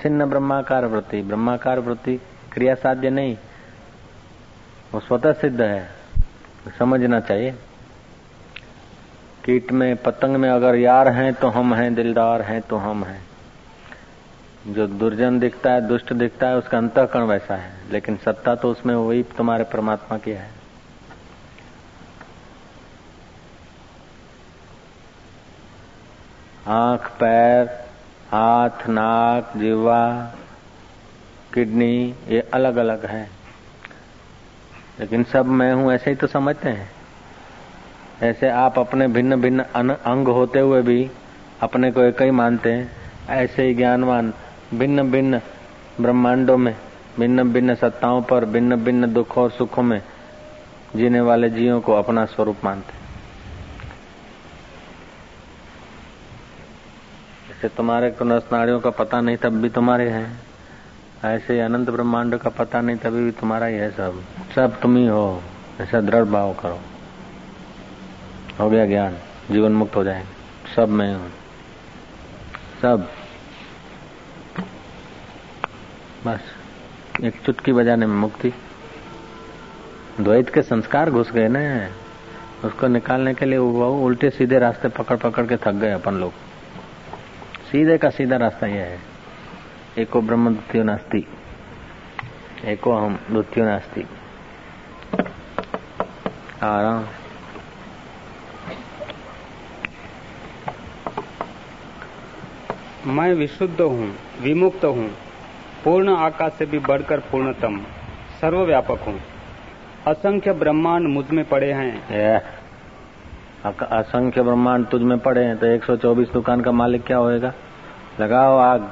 छिन्न ब्रह्माकार वृत्ति। ब्रह्माकार वृत्ति क्रिया साध्य नहीं, वो स्वतः सिद्ध है, समझना चाहिए। कीट में पतंग में अगर यार हैं तो हम हैं, दिलदार हैं तो हम हैं। जो दुर्जन दिखता है, दुष्ट दिखता है, उसका अंतःकरण वैसा है, लेकिन सत्ता तो उसमें वही तुम्हारे परमात्मा की है। आंख, पैर, हाथ, नाक, जीवा, किडनी, ये अलग अलग है, लेकिन सब मैं हूं ऐसे ही तो समझते हैं। ऐसे आप अपने भिन्न भिन्न अंग होते हुए भी अपने को एक ही मानते हैं, ऐसे ही ज्ञानवान भिन्न भिन्न ब्रह्मांडों में भिन्न भिन्न सत्ताओं पर भिन्न भिन्न दुखों और सुखों में जीने वाले जीवों को अपना स्वरूप मानते हैं। जैसे तुम्हारे को नस नाड़ियों का पता नहीं तब भी तुम्हारे हैं, ऐसे अनंत ब्रह्मांड का पता नहीं तभी भी तुम्हारा ही है। सब तुम ही हो, ऐसा दृढ़ भाव करो। हो गया ज्ञान, जीवन मुक्त हो जाएंगे। सब मैं हूं, सब, बस एक चुटकी बजाने में मुक्ति। द्वैत के संस्कार घुस गए ना, उसको निकालने के लिए वो उल्टे सीधे रास्ते पकड़ पकड़ के थक गए अपन लोग। सीधे का सीधा रास्ता यह है, एको ब्रह्म द्वितीयो नास्ति, एको हम द्वितीयो नास्ति। आराम। मैं विशुद्ध हूँ, विमुक्त हूँ, पूर्ण आकाश से भी बढ़कर पूर्णतम, सर्वव्यापक हूँ। असंख्य ब्रह्मांड मुझ में पड़े हैं। असंख्य ब्रह्मांड तुझ में पड़े हैं तो 124 दुकान का मालिक क्या होएगा? लगाओ आग,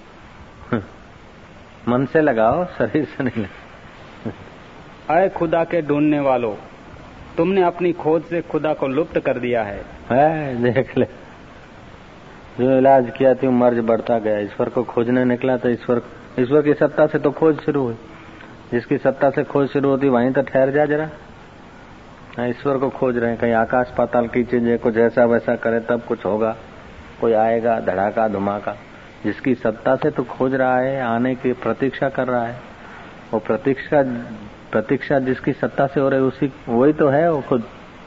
मन से लगाओ, शरीर से नहीं लगाओ। अय खुदा के ढूंढने वालों, तुमने अपनी खोज से खुदा को लुप्त कर दिया है। देख ले, जो इलाज किया थी मर्ज बढ़ता गया। ईश्वर को खोजने निकला तो ईश्वर की सत्ता से तो खोज शुरू हुई। जिसकी सत्ता से खोज शुरू होती वहीं तो ठहर जा जरा। ईश्वर को खोज रहे हैं, कहीं आकाश पाताल की चीजें कुछ ऐसा वैसा करे तब कुछ होगा, कोई आएगा धड़ाका धुमाका। जिसकी सत्ता से तो खोज रहा है, आने की प्रतीक्षा कर रहा है, वो प्रतीक्षा जिसकी सत्ता से हो रही उसी वही तो है, वो खुद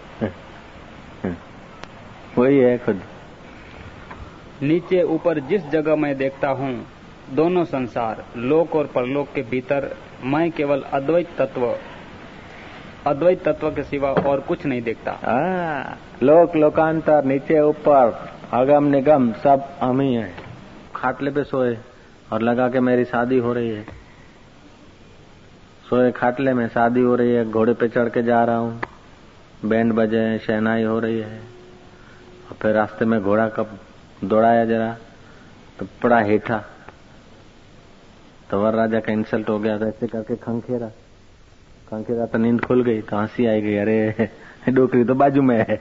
वही है खुद। नीचे ऊपर जिस जगह मैं देखता हूँ, दोनों संसार लोक और परलोक के भीतर मैं केवल अद्वैत तत्व के सिवा और कुछ नहीं देखता। लोक लोकांतर, नीचे ऊपर, अगम निगम सब हम ही हैं। खाटले पे सोए और लगा के मेरी शादी हो रही है, सोए खाटले में, शादी हो रही है, घोड़े पे चढ़ के जा रहा हूँ, बैंड बजे हैं, शहनाई हो रही है, और फिर रास्ते में घोड़ा कब दौड़ाया जरा तो पड़ा हेठा, तो वर राजा का इंसल्ट हो गया। तो ऐसे करके खंखेरा तो नींद खुल गई, तो हंसी आई गई, अरे डोकरी तो बाजू में है।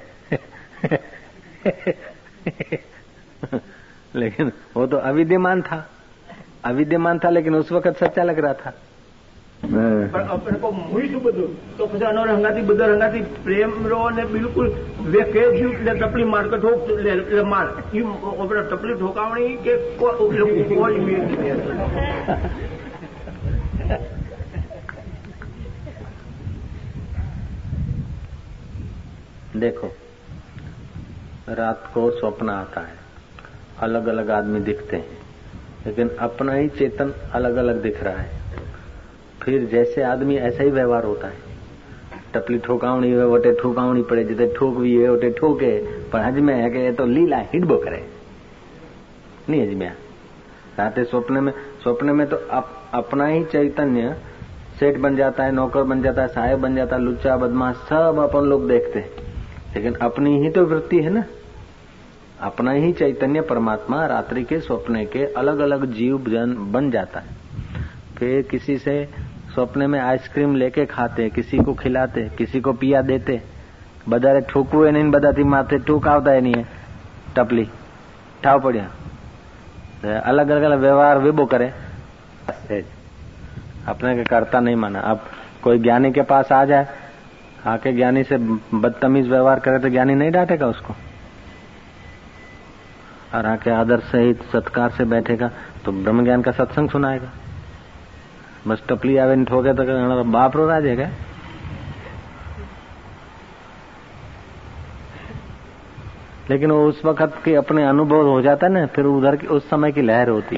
लेकिन वो तो अविद्यमान था, लेकिन उस वक्त सच्चा लग रहा था। પણ આપણે કો મૂઈ શું બધું તો પછી અનો હંગાથી બધા હંગાથી પ્રેમ રો ને બિલકુલ વેકે જીવ એટલે ટપલી માર કે ઠોક એટલે માર ઈ ઓપરે ટપલી ઠોકાવણી કે કોઈ देखो, रात को स्वप्न आता है, अलग अलग आदमी दिखते हैं, लेकिन अपना ही चेतन अलग अलग दिख रहा है। फिर जैसे आदमी ऐसा ही व्यवहार होता है। टपली ठोकावणी है वटे ठोकावणी पड़े, जिते ठोकवी है वटे ठोके, पर हज में है कि तो लीला हिडबो करे नहीं हज में। राते स्वप्न में तो अपना ही चैतन्य सेठ बन जाता है, नौकर बन जाता है, साहेब बन जाता है, लुच्चा बदमाश सब अपन लोग देखते हैं, लेकिन अपनी ही तो वृत्ति है ना। अपना ही चैतन्य परमात्मा रात्रि के स्वप्न के अलग अलग जीव बन जाता है। फिर किसी से स्वप्न में आइसक्रीम लेके खाते, किसी को खिलाते, किसी को पिया देते। बधारे ठोकવું नहीं, बधाથી माथे ठोक આવતા नहीं है, टपली ठाव पड़िया, अलग अलग व्यवहार वेबो करे, अपने के करता नहीं माना। अब कोई ज्ञानी के पास आ जाए, आके ज्ञानी से बदतमीज व्यवहार करे तो ज्ञानी नहीं डांटेगा उसको। और आके आदर सहित सत्कार से बैठेगा तो ब्रह्म ज्ञान का सत्संग सुनाएगा। बस टपली आवे नहीं ठोके तो बाप रो राजेगा। लेकिन वो उस वक्त के अपने अनुभव हो जाता है ना, फिर उधर की उस समय की लहर होती।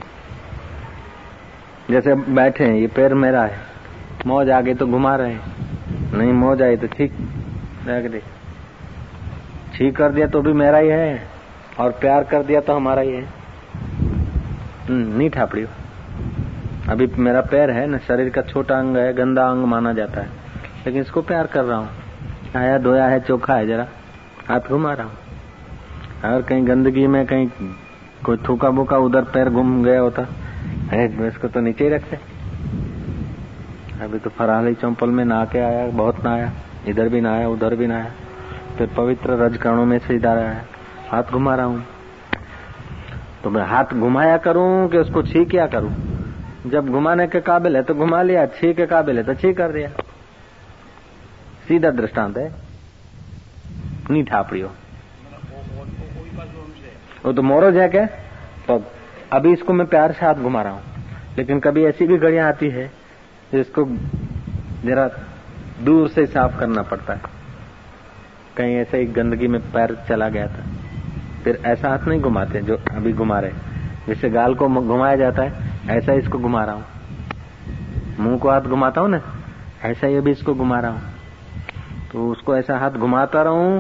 जैसे बैठे हैं, ये पैर मेरा है, मौज आ गई तो घुमा रहे हैं, नहीं मौज आई तो ठीक रख दे। ठीक कर दिया तो भी मेरा ही है, और प्यार कर दिया तो हमारा ही है। नहीं ठापड़ी, अभी मेरा पैर है ना, शरीर का छोटा अंग है, गंदा अंग माना जाता है, लेकिन इसको प्यार कर रहा हूँ। आया धोया है, चोखा है, जरा हाथ घुमा रहा हूँ। अगर कहीं गंदगी में कहीं कोई थूका बुका उधर पैर घूम गया होता है, इसको तो नीचे ही रखते। अभी तो फराली चंपल में नहा के आया, बहुत नहाया, इधर भी नहाया उधर भी नहाया, फिर पवित्र रजकरणों में से इधर आया, हाथ घुमा रहा हूँ। तो मैं हाथ घुमाया करूं कि उसको छी क्या करूं? जब घुमाने के काबिल है तो घुमा लिया, छी के काबिल है तो छी कर दिया। सीधा दृष्टांत है, नहीं ठापड़ियो। वो तो मोरोज है क्या? तो अभी इसको मैं प्यार से हाथ घुमा रहा हूँ, लेकिन कभी ऐसी भी घड़ियां आती है जिसको जरा दूर से साफ करना पड़ता है। कहीं ऐसे ही गंदगी में पैर चला गया था, फिर ऐसा हाथ नहीं घुमाते जो अभी घुमा रहे। जैसे गाल को घुमाया जाता है, ऐसा ही इसको घुमा रहा हूँ। मुंह को हाथ घुमाता हूँ ना, ऐसा ही अभी इसको घुमा रहा हूँ। तो उसको ऐसा हाथ घुमाता रहूं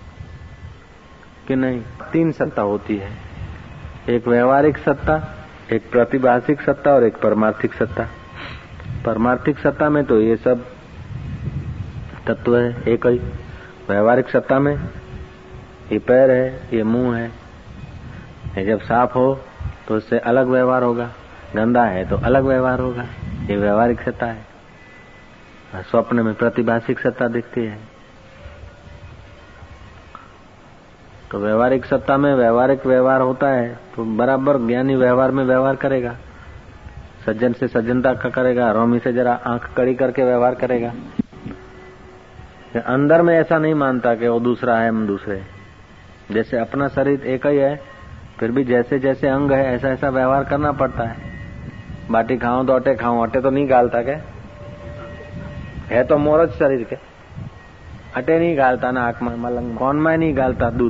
कि नहीं। 3 सत्ता होती है, एक व्यवहारिक सत्ता, एक प्रतिभाषिक सत्ता और एक परमार्थिक सत्ता। परमार्थिक सत्ता में तो ये सब तत्व है एक ही। व्यवहारिक सत्ता में ये पैर है, ये मुंह है, ये जब साफ हो तो उससे अलग व्यवहार होगा, गंदा है तो अलग व्यवहार होगा। ये व्यवहारिक सत्ता है। स्वप्न में प्रतिभाषिक सत्ता दिखती है। तो व्यवहारिक सत्ता में व्यवहारिक व्यवहार होता है तो बराबर ज्ञानी व्यवहार में व्यवहार करेगा, सज्जन से सज्जनता का करेगा, रोमी से जरा आंख कड़ी करके व्यवहार करेगा। अंदर में ऐसा नहीं मानता कि वो दूसरा है, हम दूसरे। जैसे अपना शरीर एक ही है, फिर भी जैसे जैसे अंग है ऐसा ऐसा व्यवहार करना पड़ता है। बाटी खाऊं तो अटे खाऊं, अटे तो नहीं गालता के, है तो मोरज शरीर के, अटे नहीं गालता ना, आंख में मलंग कौन में नहीं गालता दूध,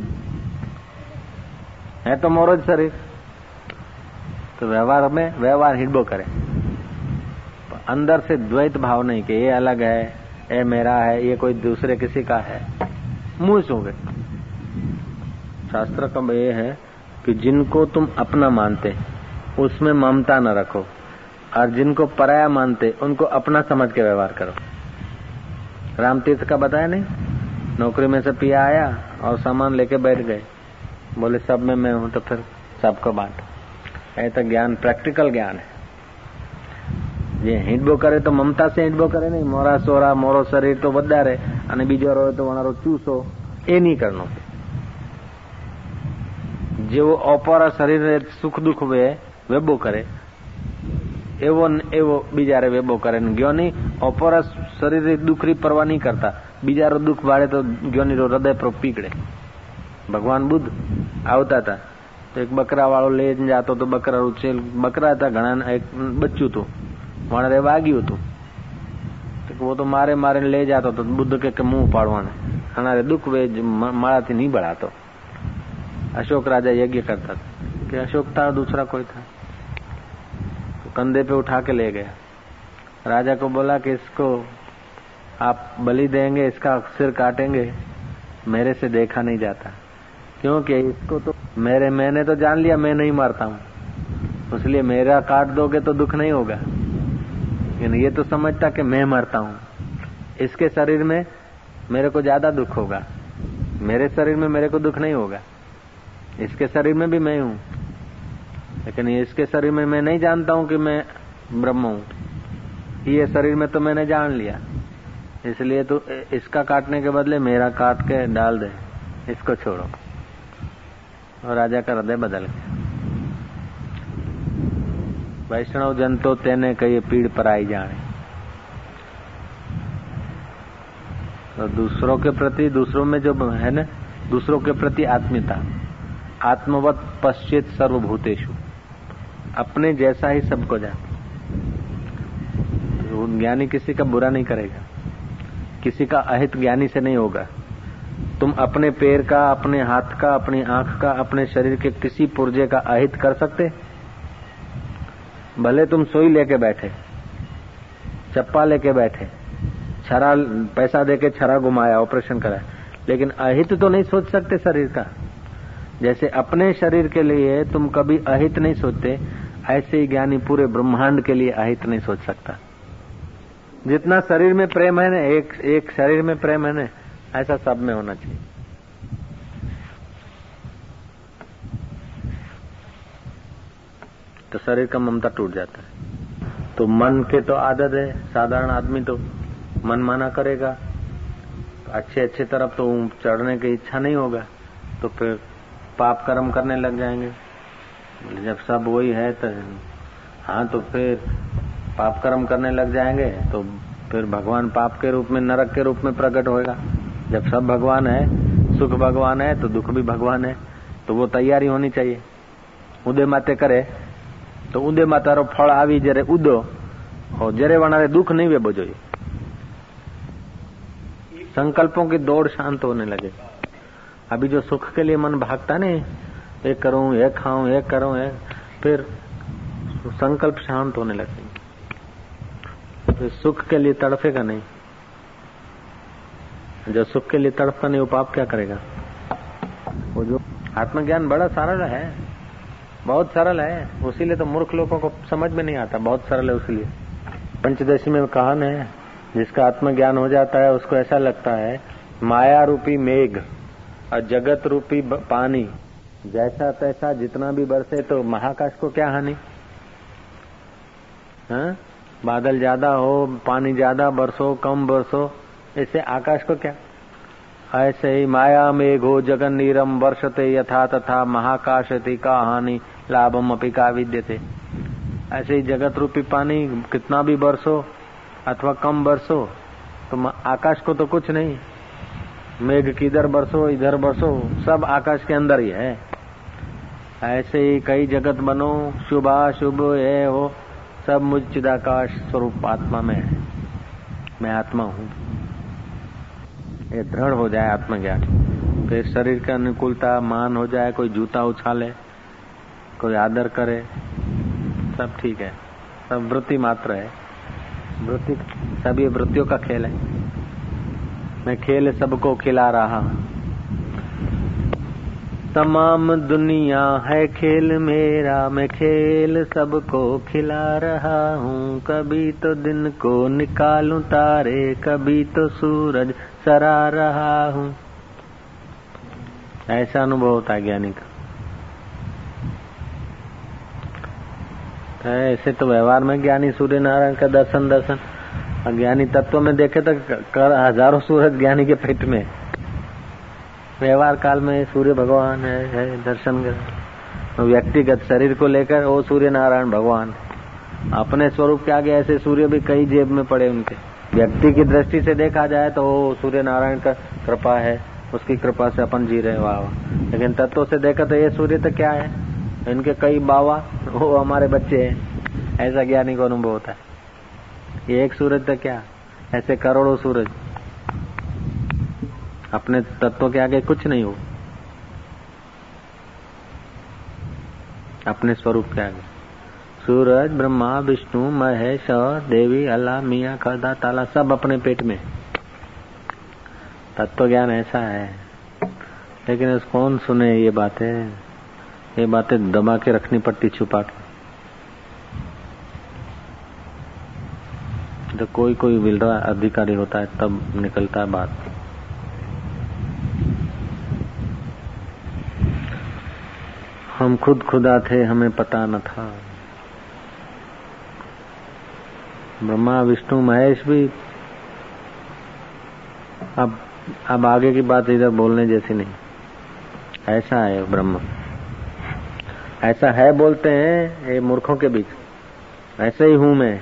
है तो मोरज शरीर। तो व्यवहार में व्यवहार हिडबो करे, अंदर से द्वैत भाव नहीं कि ये अलग है, ये मेरा है, ये कोई दूसरे किसी का है। मुंह सो गए। शास्त्र का ये है कि जिनको तुम अपना मानते उसमें ममता न रखो, और जिनको पराया मानते उनको अपना समझ के व्यवहार करो। रामतीर्थ का बताया नहीं, नौकरी में से पिया आया और सामान लेके बैठ गए, बोले सब में मैं हूं तो फिर सबको बांट। ऐसा ज्ञान प्रैक्टिकल ज्ञान है। ये हिंडबो करे तो ममता से हिंडबो करे नहीं, मोरा सोरा मोरो शरीर तो વધારે અને બીજો રોય તો વણારો ચૂસો, એ નહીં કરનો। જેવો ઓપરા શરીરે સુખ દુઃખ વેબો કરે એવો એવો બીજારે વેબો કરે ને જ્ઞાની ઓપરા શરીરે દુઃખરી પરવા નહીં કરતા, બીજારો દુઃખ વાળે તો જ્ઞાનીરો હૃદય પર પીગળે। ભગવાન બુદ્ધ આવતા હતા તો એક બકરા વાળો લઈને જાતો તો બકરા ઉછેલ બકરા હતા ઘણા, એક બચ્ચું હતું વણરે વાગ્યું હતું, वो तो मारे मारे ले जाता तो बुद्ध के मुंह पाड़वाने हमारे दुख वे मारा थी नहीं बढ़ातो। अशोक राजा यज्ञ करता था कि अशोक था दूसरा कोई था, तो कंधे पे उठा के ले गया। राजा को बोला कि इसको आप बलि देंगे, इसका सिर काटेंगे, मेरे से देखा नहीं जाता, क्योंकि इसको तो मैंने तो जान लिया मैं नहीं मरता हूँ, इसलिए मेरा काट दोगे तो दुख नहीं होगा। ये तो समझता कि मैं मरता हूँ, इसके शरीर में मेरे को ज्यादा दुख होगा, मेरे शरीर में मेरे को दुख नहीं होगा, इसके शरीर में भी मैं हूँ, लेकिन इसके शरीर में मैं नहीं जानता हूँ कि मैं ब्रह्म हूँ, ये शरीर में तो मैंने जान लिया, इसलिए तो इसका काटने के बदले मेरा काट के डाल दे, इसको छोड़ो। और राजा का हृदय बदल गया। वैष्णव जन तो तेने कही पीड़ पर आई जाने। तो दूसरों के प्रति, दूसरों में जो है ना, दूसरों के प्रति आत्मीयता, आत्मवत पश्चित सर्वभूतेषु, अपने जैसा ही सबको जाने। ज्ञानी किसी का बुरा नहीं करेगा, किसी का अहित ज्ञानी से नहीं होगा। तुम अपने पैर का, अपने हाथ का, अपनी आंख का, अपने शरीर के किसी पुर्जे का अहित कर सकते? भले तुम सुई लेके बैठे, चप्पा लेके बैठे, छरा पैसा देके छरा घुमाया, ऑपरेशन कराया, लेकिन अहित तो नहीं सोच सकते शरीर का। जैसे अपने शरीर के लिए तुम कभी अहित नहीं सोचते, ऐसे ही ज्ञानी पूरे ब्रह्मांड के लिए अहित नहीं सोच सकता। जितना शरीर में प्रेम है ना, एक शरीर में प्रेम है ना, ऐसा सब में होना चाहिए। तो शरीर का ममता टूट जाता है। तो मन के तो आदत है, साधारण आदमी तो मन माना करेगा, अच्छे तरफ तो चढ़ने की इच्छा नहीं होगा, तो फिर पाप कर्म करने लग जाएंगे। जब सब वही है तो हाँ, तो फिर पाप कर्म करने लग जाएंगे तो फिर भगवान पाप के रूप में, नरक के रूप में प्रकट होएगा। जब सब भगवान है, सुख भगवान है तो दुख भी भगवान है, तो वो तैयारी होनी चाहिए। उदय माते करे तो उदय मातारो फल आवी जरे उदो और जरे वनारे दुख नहीं वे बजो। संकल्पों की दौड़ शांत होने लगे। अभी जो सुख के लिए मन भागता नहीं, ये करूं, ये खाऊं, ये करूं, ये, फिर संकल्प शांत होने लगे। तो सुख के लिए तड़फेगा नहीं। जो सुख के लिए तड़पता नहीं, वो पाप क्या करेगा? वो जो आत्मज्ञान बड़ा सरल है, बहुत सरल है, उसीलिए तो मूर्ख लोगों को समझ में नहीं आता। बहुत सरल है उसीलिए। पंचदशी में कहान है, जिसका आत्मज्ञान हो जाता है उसको ऐसा लगता है माया रूपी मेघ और जगत रूपी पानी जैसा तैसा जितना भी बरसे तो महाकाश को क्या हानि? हाँ? बादल ज्यादा हो, पानी ज्यादा बरसो, कम बरसो, इससे आकाश को क्या? ऐसे ही माया मेघो जगन नीरम वर्षते यथा तथा महाकाशति का हानि लाभम अपि का विद्यते। ऐसे ही जगत रूपी पानी कितना भी बरसो अथवा कम बरसो तो आकाश को तो कुछ नहीं। मेघ किधर बरसो, इधर बरसो, सब आकाश के अंदर ही है। ऐसे ही कई जगत बनो, शुभाशुभ है हो, सब मुझ चिदाकाश स्वरूप आत्मा में है। मैं आत्मा हूँ। ये दृढ़ हो जाए आत्मज्ञान, फिर शरीर का अनुकूलता मान हो जाए। कोई जूता उछाले, कोई आदर करे, सब ठीक है, सब वृत्ति मात्र है। वृत्ति, सब ये वृत्तियों का खेल है। मैं खेल सबको खिला रहा हूँ। तमाम दुनिया है खेल मेरा, मैं खेल सबको खिला रहा हूँ। कभी तो दिन को निकालूं तारे, कभी तो सूरज सरा रहा हूँ। ऐसा अनुभव होता है ज्ञानी का। ऐसे तो व्यवहार में ज्ञानी सूर्य नारायण का दर्शन, अज्ञानी तत्व में देखे तो हजारों सूरज ज्ञानी के पेट में। व्यवहार काल में सूर्य भगवान है दर्शन कर। व्यक्तिगत शरीर को लेकर वो सूर्य नारायण भगवान। अपने स्वरूप के आगे ऐसे सूर्य भी कई जेब में पड़े उनके। व्यक्ति की दृष्टि से देखा जाए तो वो सूर्य नारायण का कृपा है, उसकी कृपा से अपन जी रहे, वाह। लेकिन तत्व से देखा तो ये सूर्य तो क्या है, इनके कई बावा, वो हमारे बच्चे हैं। ऐसा ज्ञानी को अनुभव होता है। ये एक सूरज तो क्या, ऐसे करोड़ों सूरज। अपने तत्व के आगे कुछ नहीं हो, अपने स्वरूप के आगे। सूरज, ब्रह्मा, विष्णु, महेश, देवी, अल्लाह, मियाँ, खदा, ताला, सब अपने पेट में। तत्व ज्ञान ऐसा है। लेकिन इस कौन सुने ये बातें दबा के रखनी पड़ती, छुपा के। तो कोई विलरा अधिकारी होता है तब निकलता है बात। हम खुद खुदा थे, हमें पता न था। ब्रह्मा, विष्णु, महेश भी। अब आगे की बात इधर बोलने जैसी नहीं। ऐसा है ब्रह्म, ऐसा है बोलते हैं ये मूर्खों के बीच। ऐसे ही हूं मैं,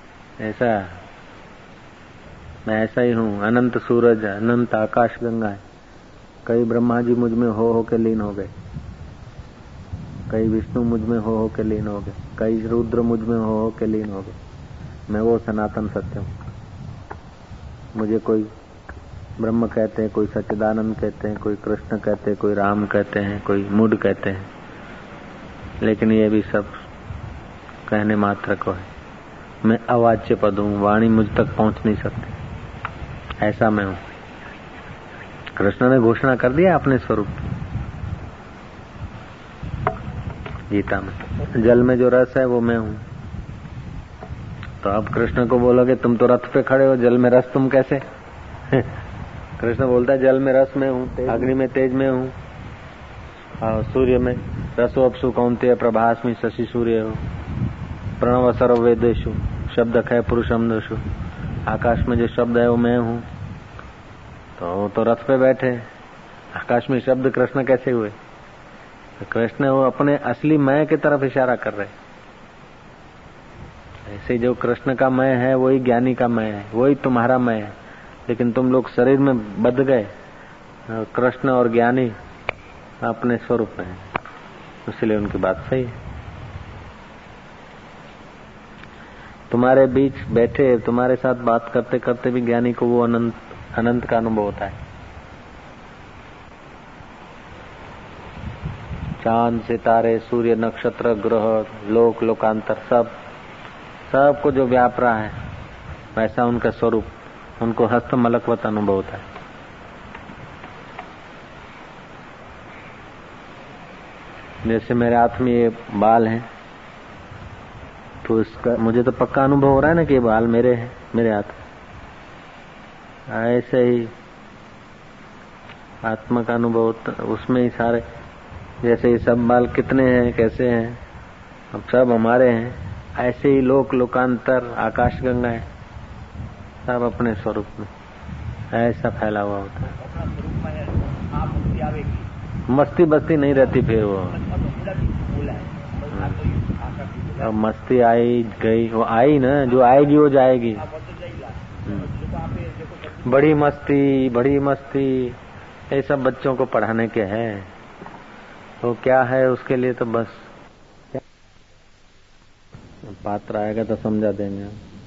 मैं ऐसा ही हूँ। अनंत सूरज, अनंत आकाश गंगा है। कई ब्रह्मा जी मुझ में हो के लीन हो गए। कई विष्णु मुझ में हो के लीन हो गए, कई रुद्र मुझ में हो के लीन हो गए। मैं वो सनातन सत्य हूँ। मुझे कोई ब्रह्म कहते हैं, कोई सच्चिदानंद कहते हैं, कोई कृष्ण कहते हैं, कोई राम कहते हैं, कोई मूड कहते हैं, लेकिन ये भी सब कहने मात्र को है। मैं अवाच्य पद हूँ, वाणी मुझ तक पहुंच नहीं सकती, ऐसा मैं हूँ। कृष्ण ने घोषणा कर दिया अपने स्वरूप गीता में। जल में जो रस है वो मैं हूँ। तो अब कृष्ण को बोलोगे तुम तो रथ पे खड़े हो, जल में रस तुम कैसे? कृष्ण बोलता है जल में रस में हूँ, अग्नि में तेज में हूँ, सूर्य में रसो अपसु कौन्तेय प्रभास्मि शशि सूर्य हो, प्रणव सर्व वेदेषु शब्द है पुरुषम दशु। आकाश में जो शब्द है वो मैं हूँ। तो रथ पे बैठे, आकाश में शब्द कृष्ण कैसे हुए? तो कृष्ण वो अपने असली मैं की तरफ इशारा कर रहे। ऐसे जो कृष्ण का मैं है वही ज्ञानी का मैं है, वही तुम्हारा मैं है। लेकिन तुम लोग शरीर में बंध गए, कृष्ण और ज्ञानी अपने स्वरूप में है, इसलिए उनकी बात सही है। तुम्हारे बीच बैठे तुम्हारे साथ बात करते करते भी ज्ञानी को वो अनंत का अनुभव होता है। चांद सितारे सूर्य नक्षत्र ग्रह लोक लोकांतर सबको जो व्याप रहा है वैसा उनका स्वरूप, उनको हस्त मलकवत अनुभव होता है। जैसे मेरे हाथ में ये बाल हैं तो इसका मुझे तो पक्का अनुभव हो रहा है ना कि ये बाल मेरे हैं, मेरे हाथ। ऐसे ही आत्मा का अनुभव उसमें ही सारे, जैसे ये सब बाल कितने हैं कैसे हैं, अब सब हमारे हैं। ऐसे ही लोक लोकांतर आकाश गंगा है, सब अपने स्वरूप में ऐसा फैला हुआ होता है। मस्ती बस्ती नहीं रहती फिर वो। अब मस्ती आई गई, वो आई ना, जो आएगी वो जाएगी। बड़ी मस्ती ये सब बच्चों को पढ़ाने के है। तो क्या है उसके लिए तो बस पात्र आएगा तो समझा देंगे।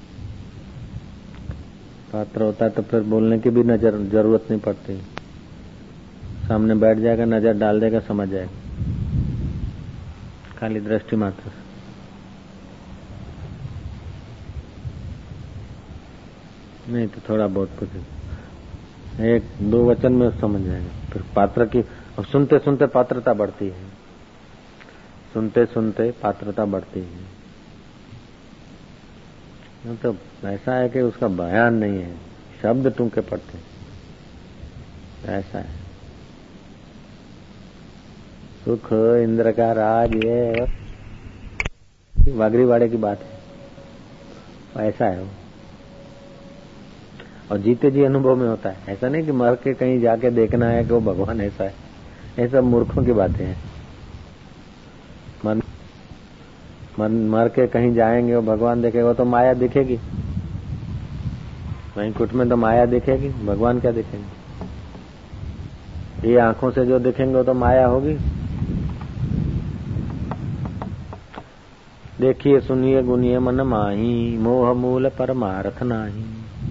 पात्र होता है तो फिर बोलने की भी जरूरत नहीं पड़ती, सामने बैठ जाएगा, नजर डाल देगा, समझ जाएगा, खाली दृष्टि मात्र से। नहीं तो थोड़ा बहुत कुछ एक दो वचन में समझ जाएगा। फिर पात्र की सुनते सुनते पात्रता बढ़ती है, सुनते सुनते पात्रता बढ़ती है। तो ऐसा है कि उसका बयान नहीं है, शब्द टूके पड़ते, ऐसा है। सुख इंद्र का राज ये वागरी वाड़े की बात है, ऐसा है वो। और जीते जी अनुभव में होता है, ऐसा नहीं कि मर के कहीं जाके देखना है कि वो भगवान ऐसा है। ये सब मूर्खों की बातें हैं। मर के कहीं जाएंगे वो भगवान देखेगा तो माया दिखेगी, वहीं कुट में तो माया दिखेगी, भगवान क्या दिखेंगे? ये आंखों से जो दिखेंगे वो तो माया होगी। देखिए सुनिए गुनिए मन माही, मोह मूल परमार्थ नाही।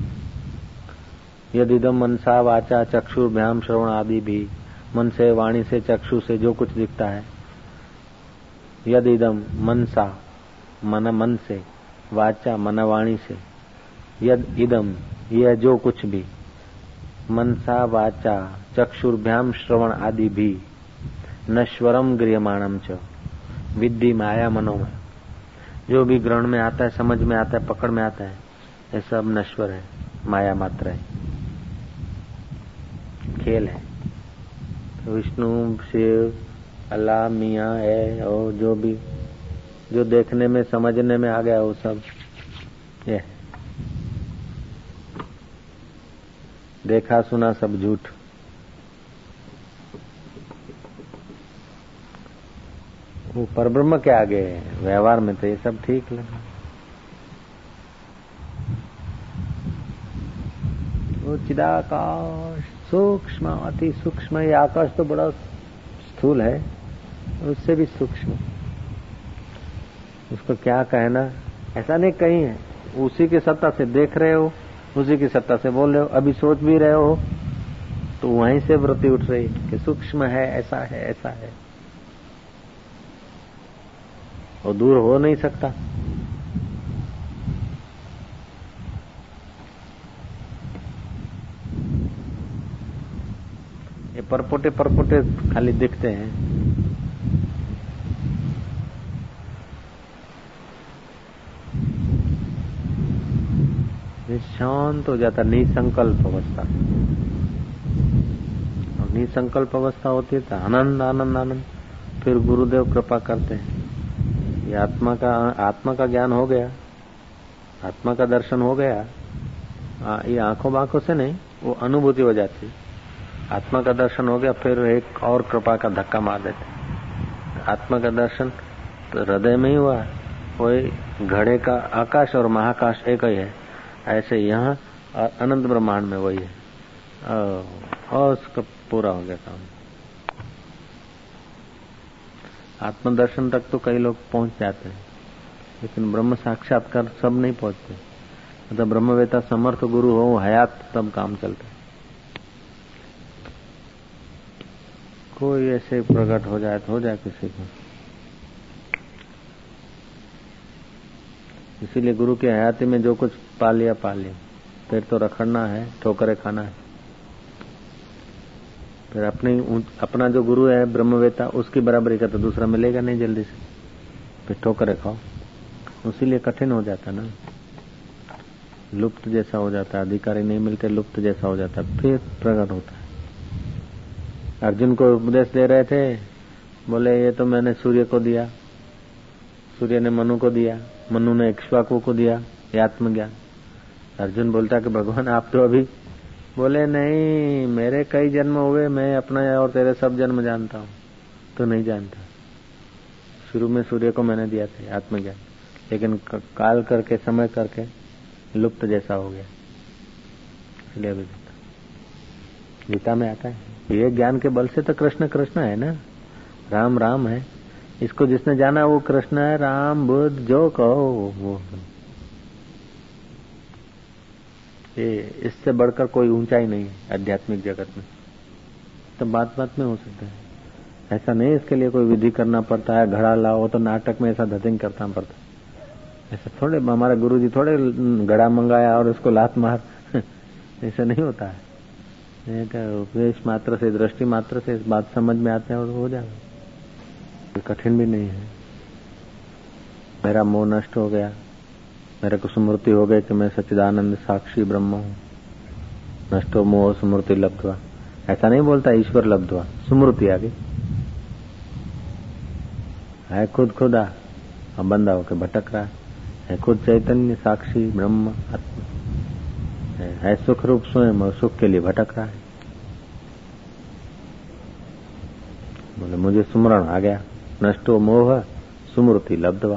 यदिदम मनसा वाचा चक्षुर्भ्याम श्रवण आदि भी, मन से वाणी से चक्षु से जो कुछ दिखता है। यदिदम मनसा मन से, वाचा मन वाणी से, यद इदम यह जो कुछ भी, मनसा वाचा चक्षुर्भ्याम श्रवण आदि भी, नश्वरम गृह्यमाणम च विद्धि माया मनोमय। जो भी ग्रहण में आता है, समझ में आता है, पकड़ में आता है, ये सब नश्वर है, माया मात्र है, खेल है। तो विष्णु शिव अल्लाह मियाँ है, और जो भी जो देखने में समझने में आ गया वो सब ये देखा सुना सब झूठ। वो परब्रह्म के आगे व्यवहार में तो ये सब ठीक लगा। वो चिदाकाश सूक्ष्म, अति सूक्ष्म। ये आकाश तो बड़ा स्थूल है, उससे भी सूक्ष्म। उसको क्या कहना, ऐसा नहीं कहीं है। उसी की सत्ता से देख रहे हो, उसी की सत्ता से बोल रहे हो, अभी सोच भी रहे हो तो वहीं से वृत्ति उठ रही कि सूक्ष्म है, ऐसा है, ऐसा है। वो दूर हो नहीं सकता। ये परपोटे परपोटे खाली दिखते हैं। शांत हो जाता, निसंकल्प अवस्था। और निसंकल्प अवस्था होती है तो आनंद आनंद आनंद। फिर गुरुदेव कृपा करते हैं, ये आत्मा का ज्ञान हो गया, आत्मा का दर्शन हो गया। ये आंखों बांखों से नहीं, वो अनुभूति हो जाती। आत्मा का दर्शन हो गया, फिर एक और कृपा का धक्का मार देते। आत्मा का दर्शन तो हृदय में ही हुआ, वही घड़े का आकाश और महाकाश एक ही है। ऐसे यहाँ अनंत ब्रह्मांड में वही है, और उसका पूरा हो गया काम। आत्मदर्शन तक तो कई लोग पहुंच जाते हैं, लेकिन ब्रह्म साक्षात्कार सब नहीं पहुंचते। मतलब ब्रह्मवेता समर्थ गुरु हो हयात तब काम चलता है। कोई ऐसे प्रकट हो जाए तो हो जाए किसी को। इसीलिए गुरु की हयाती में जो कुछ पा लिया, फिर तो रखड़ना है, ठोकरे खाना है। फिर अपना जो गुरु है ब्रह्मवेता, उसकी बराबरी का तो दूसरा मिलेगा नहीं जल्दी से, फिर ठोकरे खाओ। उसीलिए कठिन हो जाता ना, लुप्त जैसा हो जाता है। अधिकारी नहीं मिलते, लुप्त जैसा हो जाता है, फिर प्रकट होता है। अर्जुन को उपदेश दे रहे थे, बोले ये तो मैंने सूर्य को दिया, सूर्य ने मनु को दिया, मनु ने इक्ष्वाकु को दिया, ये आत्मज्ञान। अर्जुन बोलता कि भगवान आप तो अभी, बोले नहीं, मेरे कई जन्म हुए, मैं अपना और तेरे सब जन्म जानता हूँ, तो नहीं जानता। शुरू में सूर्य को मैंने दिया था आत्मज्ञान, लेकिन काल करके, समय करके लुप्त जैसा हो गया, इसलिए अभी गीता में आता है। ये ज्ञान के बल से तो कृष्ण कृष्ण है ना, राम राम है। इसको जिसने जाना वो कृष्ण है, राम बुद्ध जो कहो वो। ये इससे बढ़कर कोई ऊंचाई नहीं है आध्यात्मिक जगत में। तो बात बात में हो सकता है, ऐसा नहीं इसके लिए कोई विधि करना पड़ता है, घड़ा लाओ, तो नाटक में ऐसा धतिंग करना पड़ता है। ऐसा थोड़े, हमारे गुरुजी थोड़े घड़ा मंगाया और उसको लात मार ऐसा नहीं होता है। उपदेश मात्र से, दृष्टि मात्र से इस बात समझ में आते हैं और हो जाएगा। कठिन भी नहीं है। मेरा मोह नष्ट हो गया, मेरे को स्मृति हो गई कि मैं सच्चिदानंद साक्षी ब्रह्म हूँ। नष्टो मोह स्मृति लब्ध्वा, ऐसा नहीं बोलता ईश्वर लब्ध्वा, स्मृति आ गई है। खुद खुदा अब बंदा होकर भटक रहा है, खुद चैतन्य साक्षी ब्रह्म आत्मा है, सुख रूप स्वयं और सुख के लिए भटक रहा है। बोले मुझे स्मरण आ गया, नष्टो मोह स्मृति लब्ध्वा।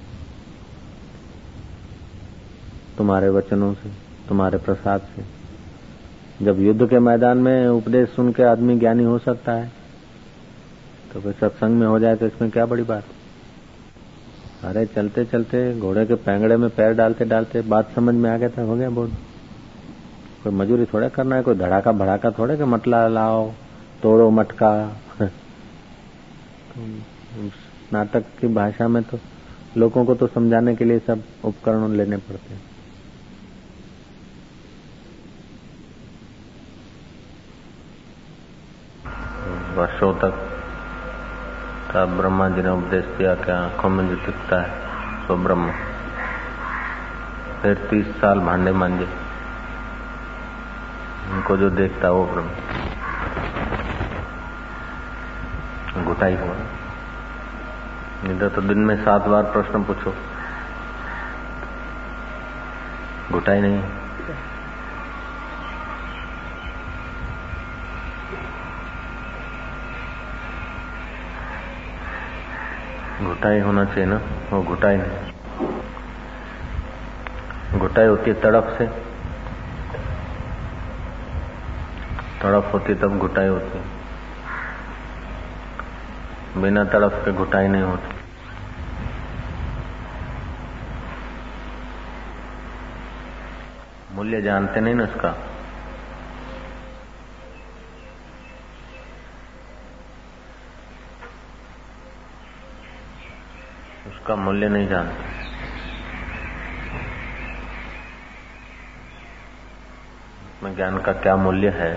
तुम्हारे वचनों से, तुम्हारे प्रसाद से। जब युद्ध के मैदान में उपदेश सुन के आदमी ज्ञानी हो सकता है, तो फिर सत्संग में हो जाए तो इसमें क्या बड़ी बात। अरे चलते चलते घोड़े के पैंगड़े में पैर डालते डालते बात समझ में आ गया था, हो गया बहुत। कोई मजूरी थोड़ा करना है, कोई धड़ाका भड़ाका थोड़े कि मटला लाओ, तोड़ो मटका। नाटक की भाषा में तो लोगों को तो समझाने के लिए सब उपकरण लेने पड़ते हैं। वर्षों तक तब ब्रह्मा जी ने उपदेश दिया कि आंखों में जो दिखता है सो ब्रह्म। फिर 30 साल भांडे मांजे, उनको जो देखता वो ब्रह्म। घुटाई हुआ, इधर तो दिन में 7 बार प्रश्न पूछो, घुटाई नहीं। घुटाई होना चाहिए ना, वो घुटाई नहीं। घुटाई होती है तड़प से, तड़प होती तब घुटाई होती है, बिना तड़प के घुटाई नहीं होती। मूल्य जानते नहीं ना उसका, उसका मूल्य नहीं जानते। आत्मज्ञान का क्या मूल्य है,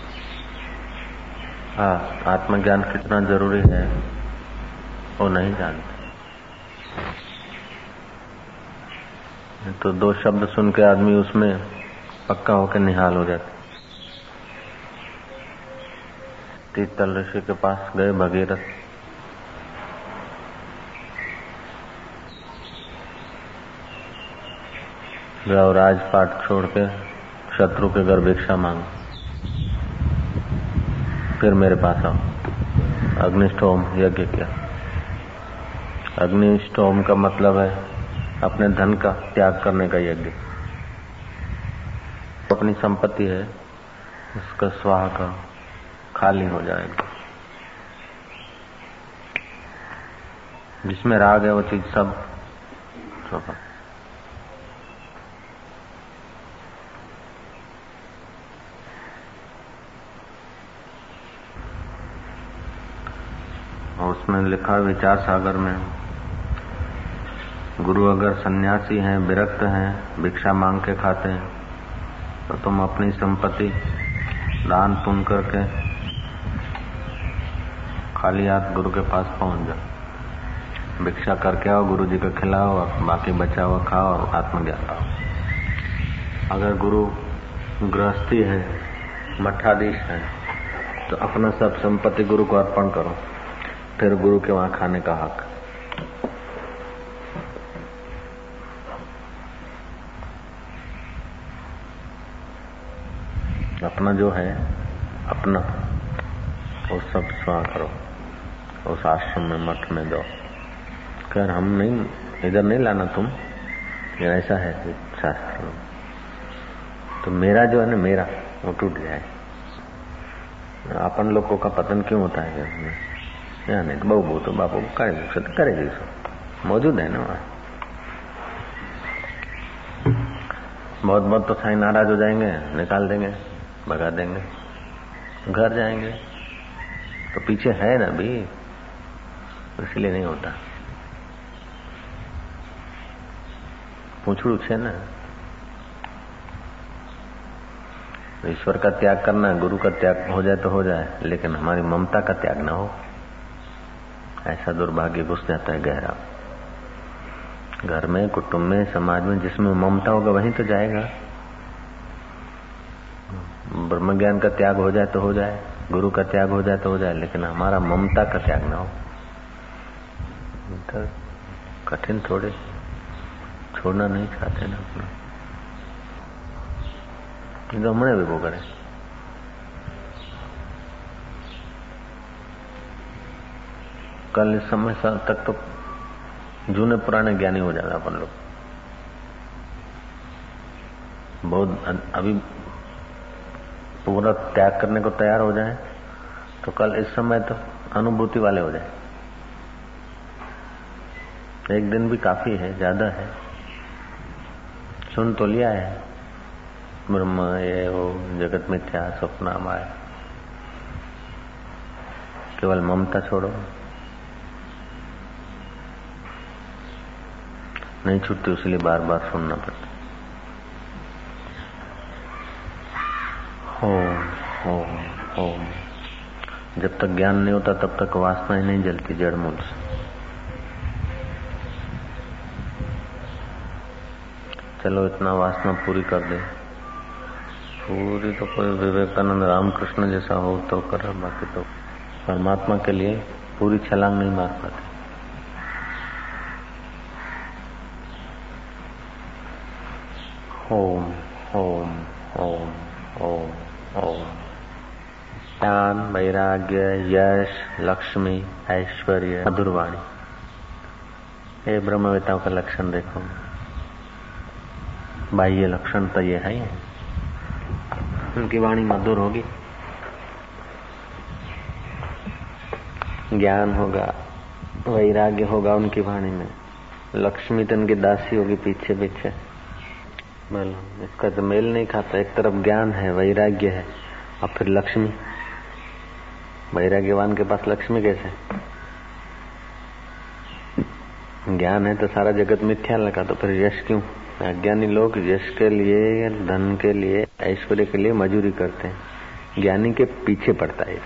हाँ, आत्मज्ञान कितना जरूरी है वो नहीं जानते। तो दो शब्द सुन के आदमी उसमें पक्का होकर निहाल हो जाता। तीर्थल ऋषि के पास गए भगीरथ, जाओ राजपाट छोड़ के शत्रु के घर भिक्षा मांग, फिर मेरे पास आओ। अग्निष्टोम यज्ञ किया। अग्निष्टोम का मतलब है अपने धन का त्याग करने का यज्ञ। अपनी संपत्ति है उसका स्वाहा का खाली हो जाएगा। जिसमें राग है वो चीज सब छोड़ा। उसमें लिखा विचार सागर में, गुरु अगर सन्यासी हैं, विरक्त हैं, भिक्षा मांग के खाते हैं, तो तुम अपनी संपत्ति दान पुण्य करके खाली हाथ गुरु के पास पहुंच जाओ। भिक्षा करके आओ, गुरु जी को खिलाओ और बाकी बचा हुआ खाओ और आत्मज्ञान पाओ। अगर गुरु गृहस्थी है, मठाधीश है, तो अपना सब संपत्ति गुरु को अर्पण करो, फिर गुरु के वहां खाने का हक। अपना जो है अपना वो सब स्वाहा करो, उस आश्रम में मठ में दो। कर हम नहीं, इधर नहीं लाना तुम, ये ऐसा है शास्त्र में। तो मेरा जो है ना, मेरा वो टूट जाए। अपन लोगों का पतन क्यों होता है? नहीं बहु तो बापू करेगी सो मौजूद है ना वहां। बहुत बहुत तो साईं नाराज हो जाएंगे, निकाल देंगे, भगा देंगे, घर जाएंगे। तो पीछे है ना भी, इसलिए नहीं होता। पूछड़ू छे ना। ईश्वर का त्याग करना, गुरु का त्याग हो जाए तो हो जाए, लेकिन हमारी ममता का त्याग ना हो। ऐसा दुर्भाग्य घुस जाता है गहरा। घर में, कुटुंब में, समाज में जिसमें ममता होगा वहीं तो जाएगा। ब्रह्म ज्ञान का त्याग हो जाए तो हो जाए, गुरु का त्याग हो जाए तो हो जाए, लेकिन हमारा ममता का त्याग ना हो। तो कठिन थोड़े, छोड़ना नहीं चाहते ना अपना, तो हमने भी वो करे। कल इस समय तक तो जूने पुराने ज्ञानी हो जाएगा अपन लोग। बहुत अभी पूरा त्याग करने को तैयार हो जाए तो कल इस समय तो अनुभूति वाले हो जाए। एक दिन भी काफी है, ज्यादा है। सुन तो लिया है, ब्रह्म ये वो जगत मिथ्या, स्वप्न माया। केवल ममता छोड़ो, नहीं छूटती, इसलिए बार बार सुनना पड़ता। ओम ओम ओम। जब तक ज्ञान नहीं होता तब तक वासनाएं नहीं जलती जड़ मूल से। चलो इतना वासना पूरी कर दे, पूरी तो कोई विवेकानंद रामकृष्ण जैसा हो तो कर, बाकी तो परमात्मा के लिए पूरी छलांग नहीं मार पाते। ओम ओम ओम ओम ओम। ज्ञान, वैराग्य, यश, लक्ष्मी, ऐश्वर्य, मधुरवाणी, ये ब्रह्मवेताओं का लक्षण देखो। बाह्य लक्षण तो ये है, उनकी वाणी मधुर होगी, ज्ञान होगा, वैराग्य होगा उनकी वाणी में, लक्ष्मी तो उनकी दासी होगी पीछे पीछे, इसका तो मेल नहीं खाता। एक तरफ ज्ञान है, वैराग्य है, और फिर लक्ष्मी। वैराग्यवान के पास लक्ष्मी कैसे? ज्ञान है तो सारा जगत मिथ्या लगा, तो फिर यश क्यों? अज्ञानी लोग यश के लिए, धन के लिए, ऐश्वर्य के लिए मजूरी करते हैं, ज्ञानी के पीछे पड़ता है।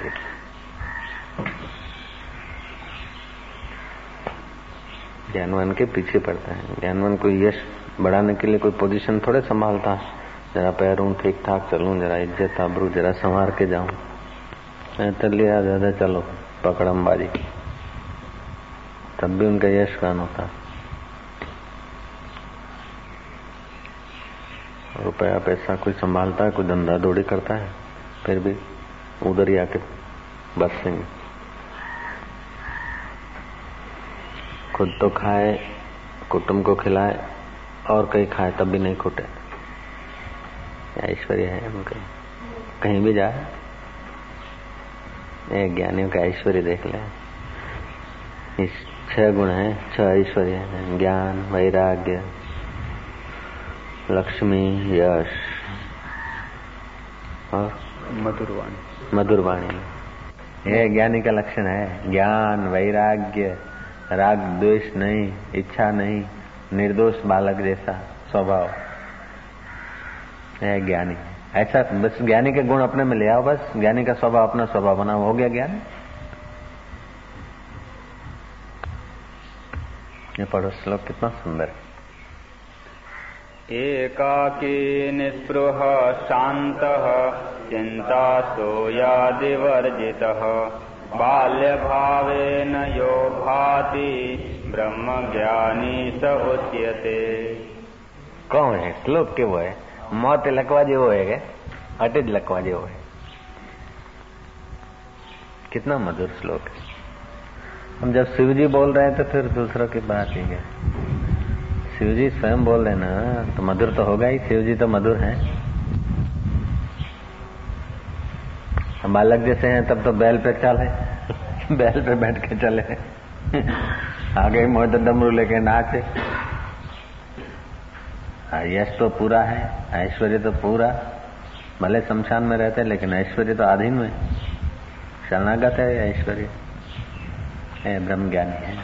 ज्ञानवान के पीछे पड़ता है। ज्ञानवान को यश बढ़ाने के लिए कोई पोजीशन थोड़े संभालता है। जरा पैरूं ठीक ठाक चलूं, जरा इज्जत आबरू जरा संवार के जाऊं, तो लिया ज्यादा चलो पकड़मबाजी, तब भी उनका यश कौन होता। रुपया पैसा कोई संभालता है, कोई धंधा दौड़ी करता है, फिर भी उधर ही आके बसेंगे। खुद तो खाए, कुटुंब को खिलाए, और कहीं खाए तब भी नहीं खुटे। ऐश्वर्य है उनका, कहीं भी जाए। ज्ञानियों का ऐश्वर्य देख ले। इस 6 गुण है, 6 ऐश्वर्य है, ज्ञान, वैराग्य, लक्ष्मी, यश और मधुर वाणी। ये ज्ञानी का लक्षण है। ज्ञान, वैराग्य, राग द्वेष नहीं, इच्छा नहीं, निर्दोष बालक जैसा स्वभाव है ज्ञानी। ऐसा बस ज्ञानी के गुण अपने में ले आओ, बस ज्ञानी का स्वभाव अपना स्वभाव बनाओ, हो गया ज्ञान। ये पढ़ो श्लोक कितना सुंदर है। एकाकी निस्पृह शान्तः चिन्तासो यादिवर्जितः बाल्यभावेन यो भाति ब्रह्मज्ञानी स उच्यते। कौन है श्लोक के? वो है मौत लकवा जेवो है, अटेज लकवा जेवो है। कितना मधुर श्लोक है। हम जब शिव जी बोल रहे हैं तो फिर दूसरों की बात ही है। शिव जी स्वयं बोल रहे ना तो मधुर तो होगा ही। शिव जी तो मधुर हैं। हम बालक जैसे हैं तब तो बैल पे चले, बैल पे बैठ के चले, आगे मोटे डमरू लेके नाचे। यश तो पूरा है, ऐश्वर्य तो पूरा, भले शमशान में रहते हैं लेकिन ऐश्वर्य तो आधीन में, शरणागत है ऐश्वर्य है, ब्रह्म ज्ञानी है।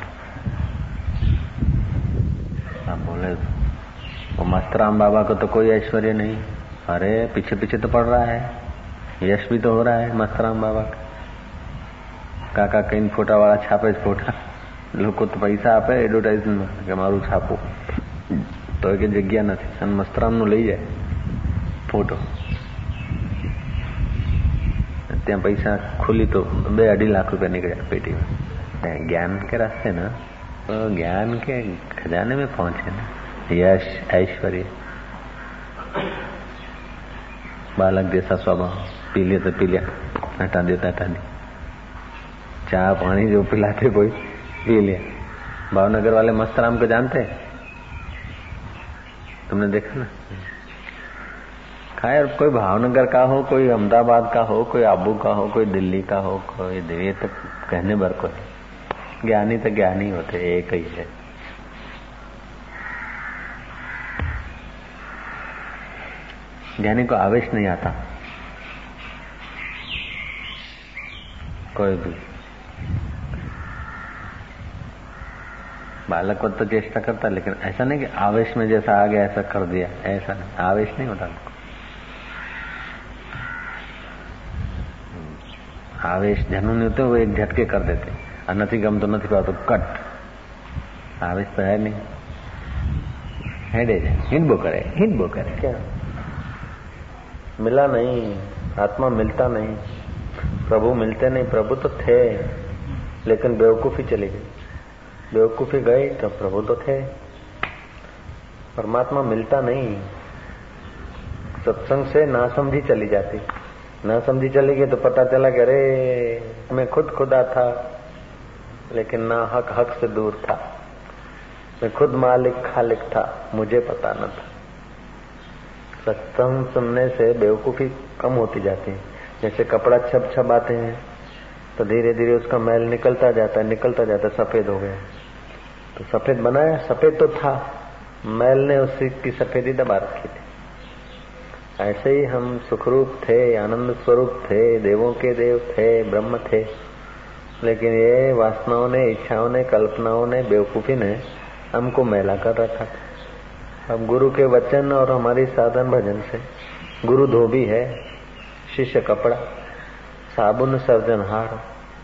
आप बोले वो मस्तराम बाबा को तो कोई ऐश्वर्य नहीं। अरे पीछे पीछे तो पड़ रहा है, यश भी तो हो रहा है मस्तराम बाबा का। काका कहीं फोटा वाला छापे फोटा, लोग को तो पैसा आपे एडवर्टाइजमेंट के मारू छापो तो एक जग्या नहीं। सन मस्तराम नु लई जाए फोटो, त्या पैसा खुली तो 2-2.5 लाख रुपया निकल पेटी में। ज्ञान के रास्ते ना, तो ज्ञान के खजाने में पहुंचे ना, यश ऐश्वर्य, बालक जैसा स्वभाव, पी लिया तो पी लिया, हटा देता हटा दी, चाय पानी जो पिलाते कोई पी लिया। भावनगर वाले मस्तराम को जानते हैं? तुमने देखा ना? खैर कोई भावनगर का हो, कोई अहमदाबाद का हो, कोई आबू का हो, कोई दिल्ली का हो, कोई ये तक कहने भर को है। ज्ञानी तो ज्ञानी होते, एक ही है। ज्ञानी को आवेश नहीं आता कोई भी। बालक को तो चेष्टा करता, लेकिन ऐसा नहीं कि आवेश में जैसा आ गया ऐसा कर दिया, ऐसा नहीं, आवेश नहीं होता उनको। आवेश जनु नहीं होते, वो एक झटके कर देते, और नहीं गम तो नहीं कहा तो कट। आवेश तो है नहीं, हेडे हिंडबो करे क्या मिला नहीं, आत्मा मिलता नहीं, प्रभु मिलते नहीं। प्रभु तो थे लेकिन बेवकूफी चली गई, बेवकूफी गई तो प्रभु तो थे। परमात्मा मिलता नहीं, सत्संग से नासमझी चली जाती, नासमझी चली गई तो पता चला कि अरे मैं खुद खुदा था लेकिन ना हक से दूर था, मैं खुद मालिक खालिक था, मुझे पता न था। सत्संग सुनने से बेवकूफी कम होती जाती है। जैसे कपड़ा छप आते हैं तो धीरे धीरे उसका मैल निकलता जाता है, सफेद हो गया। तो सफेद बनाया, सफेद तो था, मैल ने उसी की सफेदी दबा रखी थी। ऐसे ही हम सुखरूप थे, आनंद स्वरूप थे, देवों के देव थे, ब्रह्म थे, लेकिन ये वासनाओं ने, इच्छाओं ने, कल्पनाओं ने, बेवकूफी ने हमको मैला कर रखा था। अब गुरु के वचन और हमारी साधन भजन से गुरु धोबी है, शिष्य कपड़ा, साबुन सर्जनहार,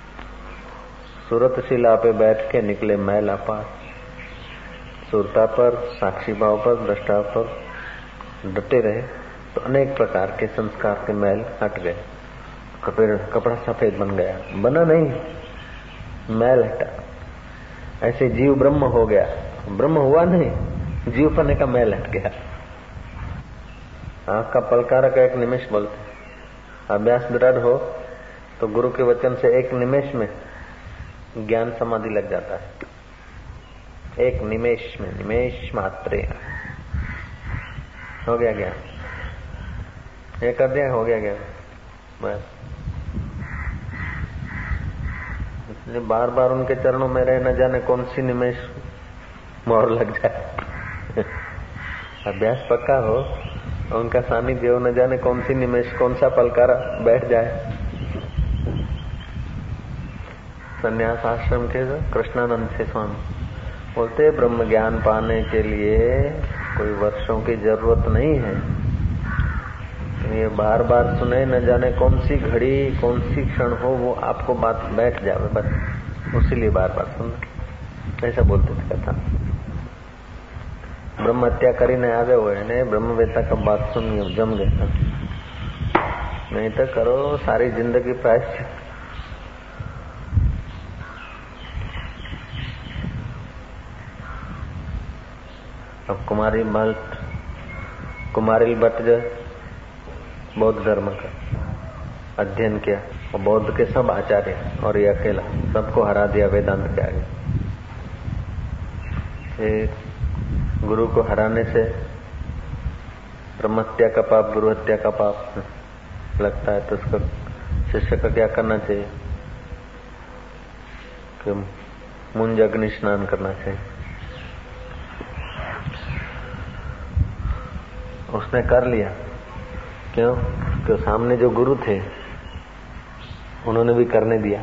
सूरत शिला पे बैठ के निकले मैला पार। सुरता पर, साक्षी भाव पर, दृष्टा पर डटे रहे तो अनेक प्रकार के संस्कार के मैल हट गए, कपड़ा सफेद बन गया। बना नहीं, मैल हटा। ऐसे जीव ब्रह्म हो गया, ब्रह्म हुआ नहीं, जीव पने का मैल हट गया। आंख का पलकारा का एक निमेश बोलते, अभ्यास दृढ़ हो तो गुरु के वचन से एक निमेश में ज्ञान समाधि लग जाता है। एक निमेश में, निमेश मात्रे हो गया ज्ञान। एक अध्याय हो गया ज्ञान बस। इसलिए बार बार उनके चरणों में रहे, न जाने कौन सी निमेश मोहर लग जाए। अभ्यास पक्का हो, उनका सानिध्य हो, न जाने कौन सी निमेश, कौन सा पलकारा बैठ जाए। संन्यास आश्रम के कृष्णानंद से स्वामी बोलते, ब्रह्म ज्ञान पाने के लिए कोई वर्षों की जरूरत नहीं है, ये बार बार सुने, न जाने कौन सी घड़ी, कौन सी क्षण हो, वो आपको बात बैठ जावे बस, उसीलिए बार बार सुनना। ऐसा बोलते थे कथा। ब्रह्म हत्या કરીને आवे हुए ने ब्रह्मवेता का बात सुन जम गए, नहीं तो करो सारी जिंदगी प्रायश्चित। अब कुमारिल भट्ट जो बौद्ध धर्म का अध्ययन किया और बौद्ध के सब आचार्य और ये अकेला सबको हरा दिया वेदांत के आगे। गुरु को हराने से ब्रह्म हत्या का पाप, गुरु हत्या का पाप लगता है, तो उसका शिष्य का क्या करना चाहिए कि मुंज अग्नि स्नान करना चाहिए। उसने कर लिया, क्यों? कि सामने जो गुरु थे उन्होंने भी करने दिया।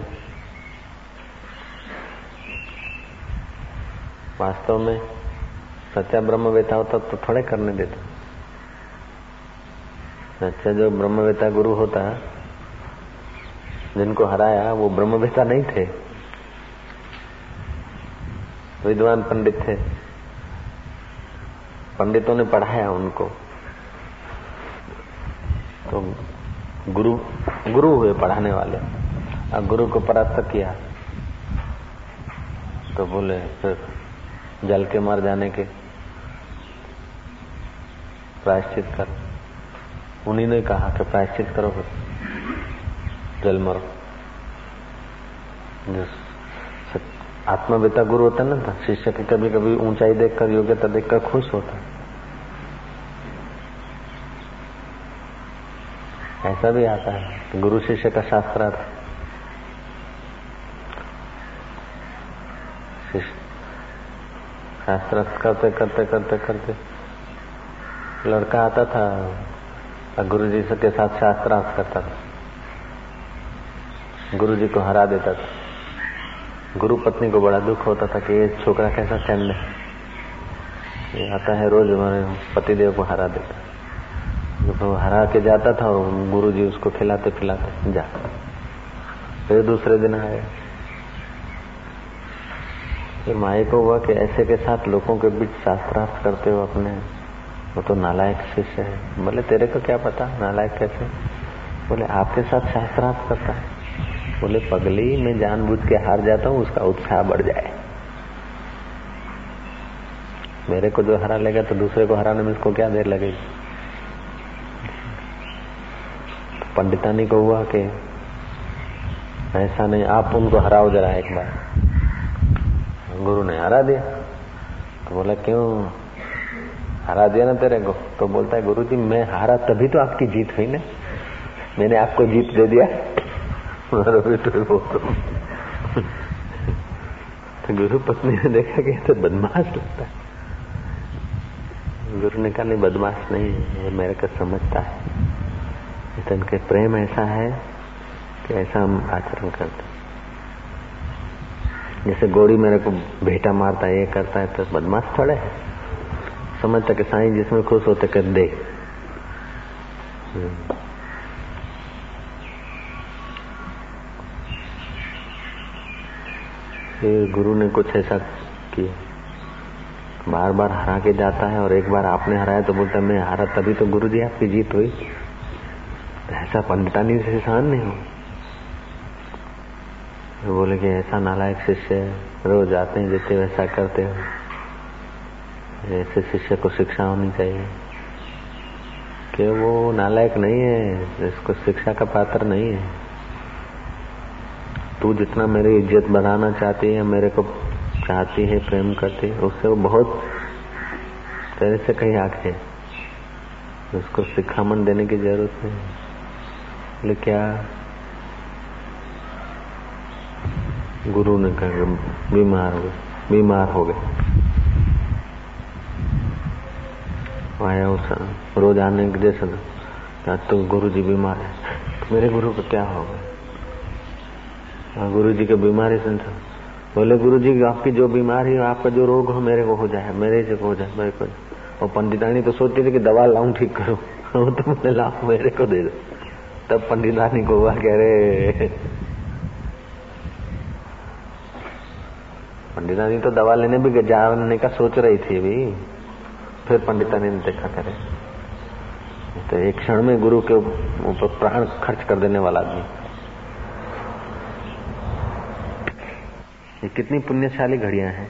वास्तव में सच्चा ब्रह्मवेता होता तो थोड़े करने देता। सच्चा जो ब्रह्मवेता गुरु होता, जिनको हराया वो ब्रह्मवेता नहीं थे, विद्वान पंडित थे, पंडितों ने पढ़ाया उनको, तो गुरु हुए पढ़ाने वाले। अब गुरु को परास्त किया तो बोले फिर जल के मर जाने के प्रायश्चित कर। उन्हीं ने कहा कि प्रायश्चित करो, फिर जल मरो। आत्मवेता गुरु होता है ना, शिष्य की कभी कभी ऊंचाई देखकर, योग्यता देखकर खुश होता है। ऐसा भी आता है गुरु शिष्य का शास्त्रार्थ। शास्त्रार्थ करते करते करते करते लड़का आता था और गुरु जी के साथ शास्त्रार्थ करता था, गुरु जी को हरा देता था। गुरु पत्नी को बड़ा दुख होता था कि ये छोकरा कैसा चंड है, ये आता है रोज हमारे पतिदेव को हरा देता। तो हरा के जाता था और गुरु जी उसको खिलाते पिलाते जा। फिर दूसरे दिन आए, फिर माए को हुआ कि ऐसे के साथ लोगों के बीच शास्त्रार्थ करते हो अपने, वो तो नालायक शिष्य है। बोले तेरे को क्या पता नालायक कैसे? बोले आपके साथ शास्त्रार्थ करता है। बोले पगली, मैं जानबूझ के हार जाता हूँ, उसका उत्साह बढ़ जाए। मेरे को जो हरा लेगा तो दूसरे को हराने में इसको क्या देर लगेगी। पंडितानी को हुआ कि ऐसा नहीं, आप उनको हराओ जरा एक बार। गुरु ने हरा दिया तो बोला क्यों हरा दिया ना तेरे को? तो बोलता है गुरु जी मैं हारा तभी तो आपकी जीत हुई ना, मैंने आपको जीत दे दिया। तो गुरु पत्नी ने देखा कि तो बदमाश लगता है, गुरु ने कहा नहीं, बदमाश नहीं है, ये मेरे को समझता है। इतन के प्रेम ऐसा है कि ऐसा हम आचरण करते। जैसे गोड़ी मेरे को भेटा मारता है, ये करता है, तो बदमाश थोड़े है। समझता कि साईं जिसमें खुश होते कर दे। फिर गुरु ने कुछ ऐसा किया, बार बार हरा के जाता है, और एक बार आपने हराया तो बोलता मैं हारा तभी तो गुरु जी आपकी जीत हुई। ऐसा पंडितानी से शान नहीं हो। तो बोले कि ऐसा नालायक शिष्य रोज आते हैं जैसे वैसा करते हो, ऐसे शिष्य को शिक्षा होनी चाहिए। कि वो नालायक नहीं है, इसको शिक्षा का पात्र नहीं है। तू जितना मेरी इज्जत बढ़ाना चाहती है, मेरे को चाहती है, प्रेम करती है, उससे वो बहुत तेरे से कहीं आगे है। उसको शिखामन देने की जरूरत नहीं। बोले क्या? गुरु ने कहा बीमार हो गए। आया उस रोज आने के जैसे तो गुरु जी बीमार है। तो मेरे गुरु को क्या हो गया? गुरु जी की बीमारी सुन। बोले गुरु जी आपकी जो बीमारी है, आपका जो रोग हो, मेरे को हो जाए, मेरे से हो जाए, मेरे को। और पंडितानी तो सोचती थी कि दवा लाऊं ठीक करूं, वो तो बोले लाओ मेरे को दे दो। तब पंडितानी को हुआ कह रहे, पंडितानी तो दवा लेने भी जाने का सोच रही थी अभी। फिर पंडितानी ने देखा करे तो एक क्षण में गुरु के ऊपर प्राण खर्च कर देने वाला आदमी। ये कितनी पुण्यशाली घड़ियां हैं।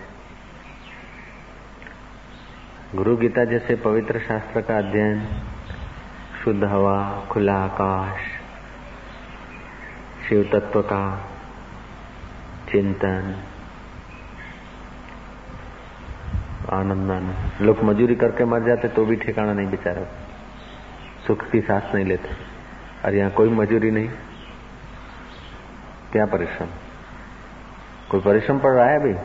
गुरु गीता जैसे पवित्र शास्त्र का अध्ययन, शुद्ध हवा, खुला आकाश, शिव तत्व का चिंतन, आनंद। लोग मजूरी करके मर जाते तो भी ठिकाना नहीं बेचारा, सुख की सांस नहीं लेते। और यहाँ कोई मजूरी नहीं, क्या परिश्रम? कोई परिश्रम पड़ रहा है अभी?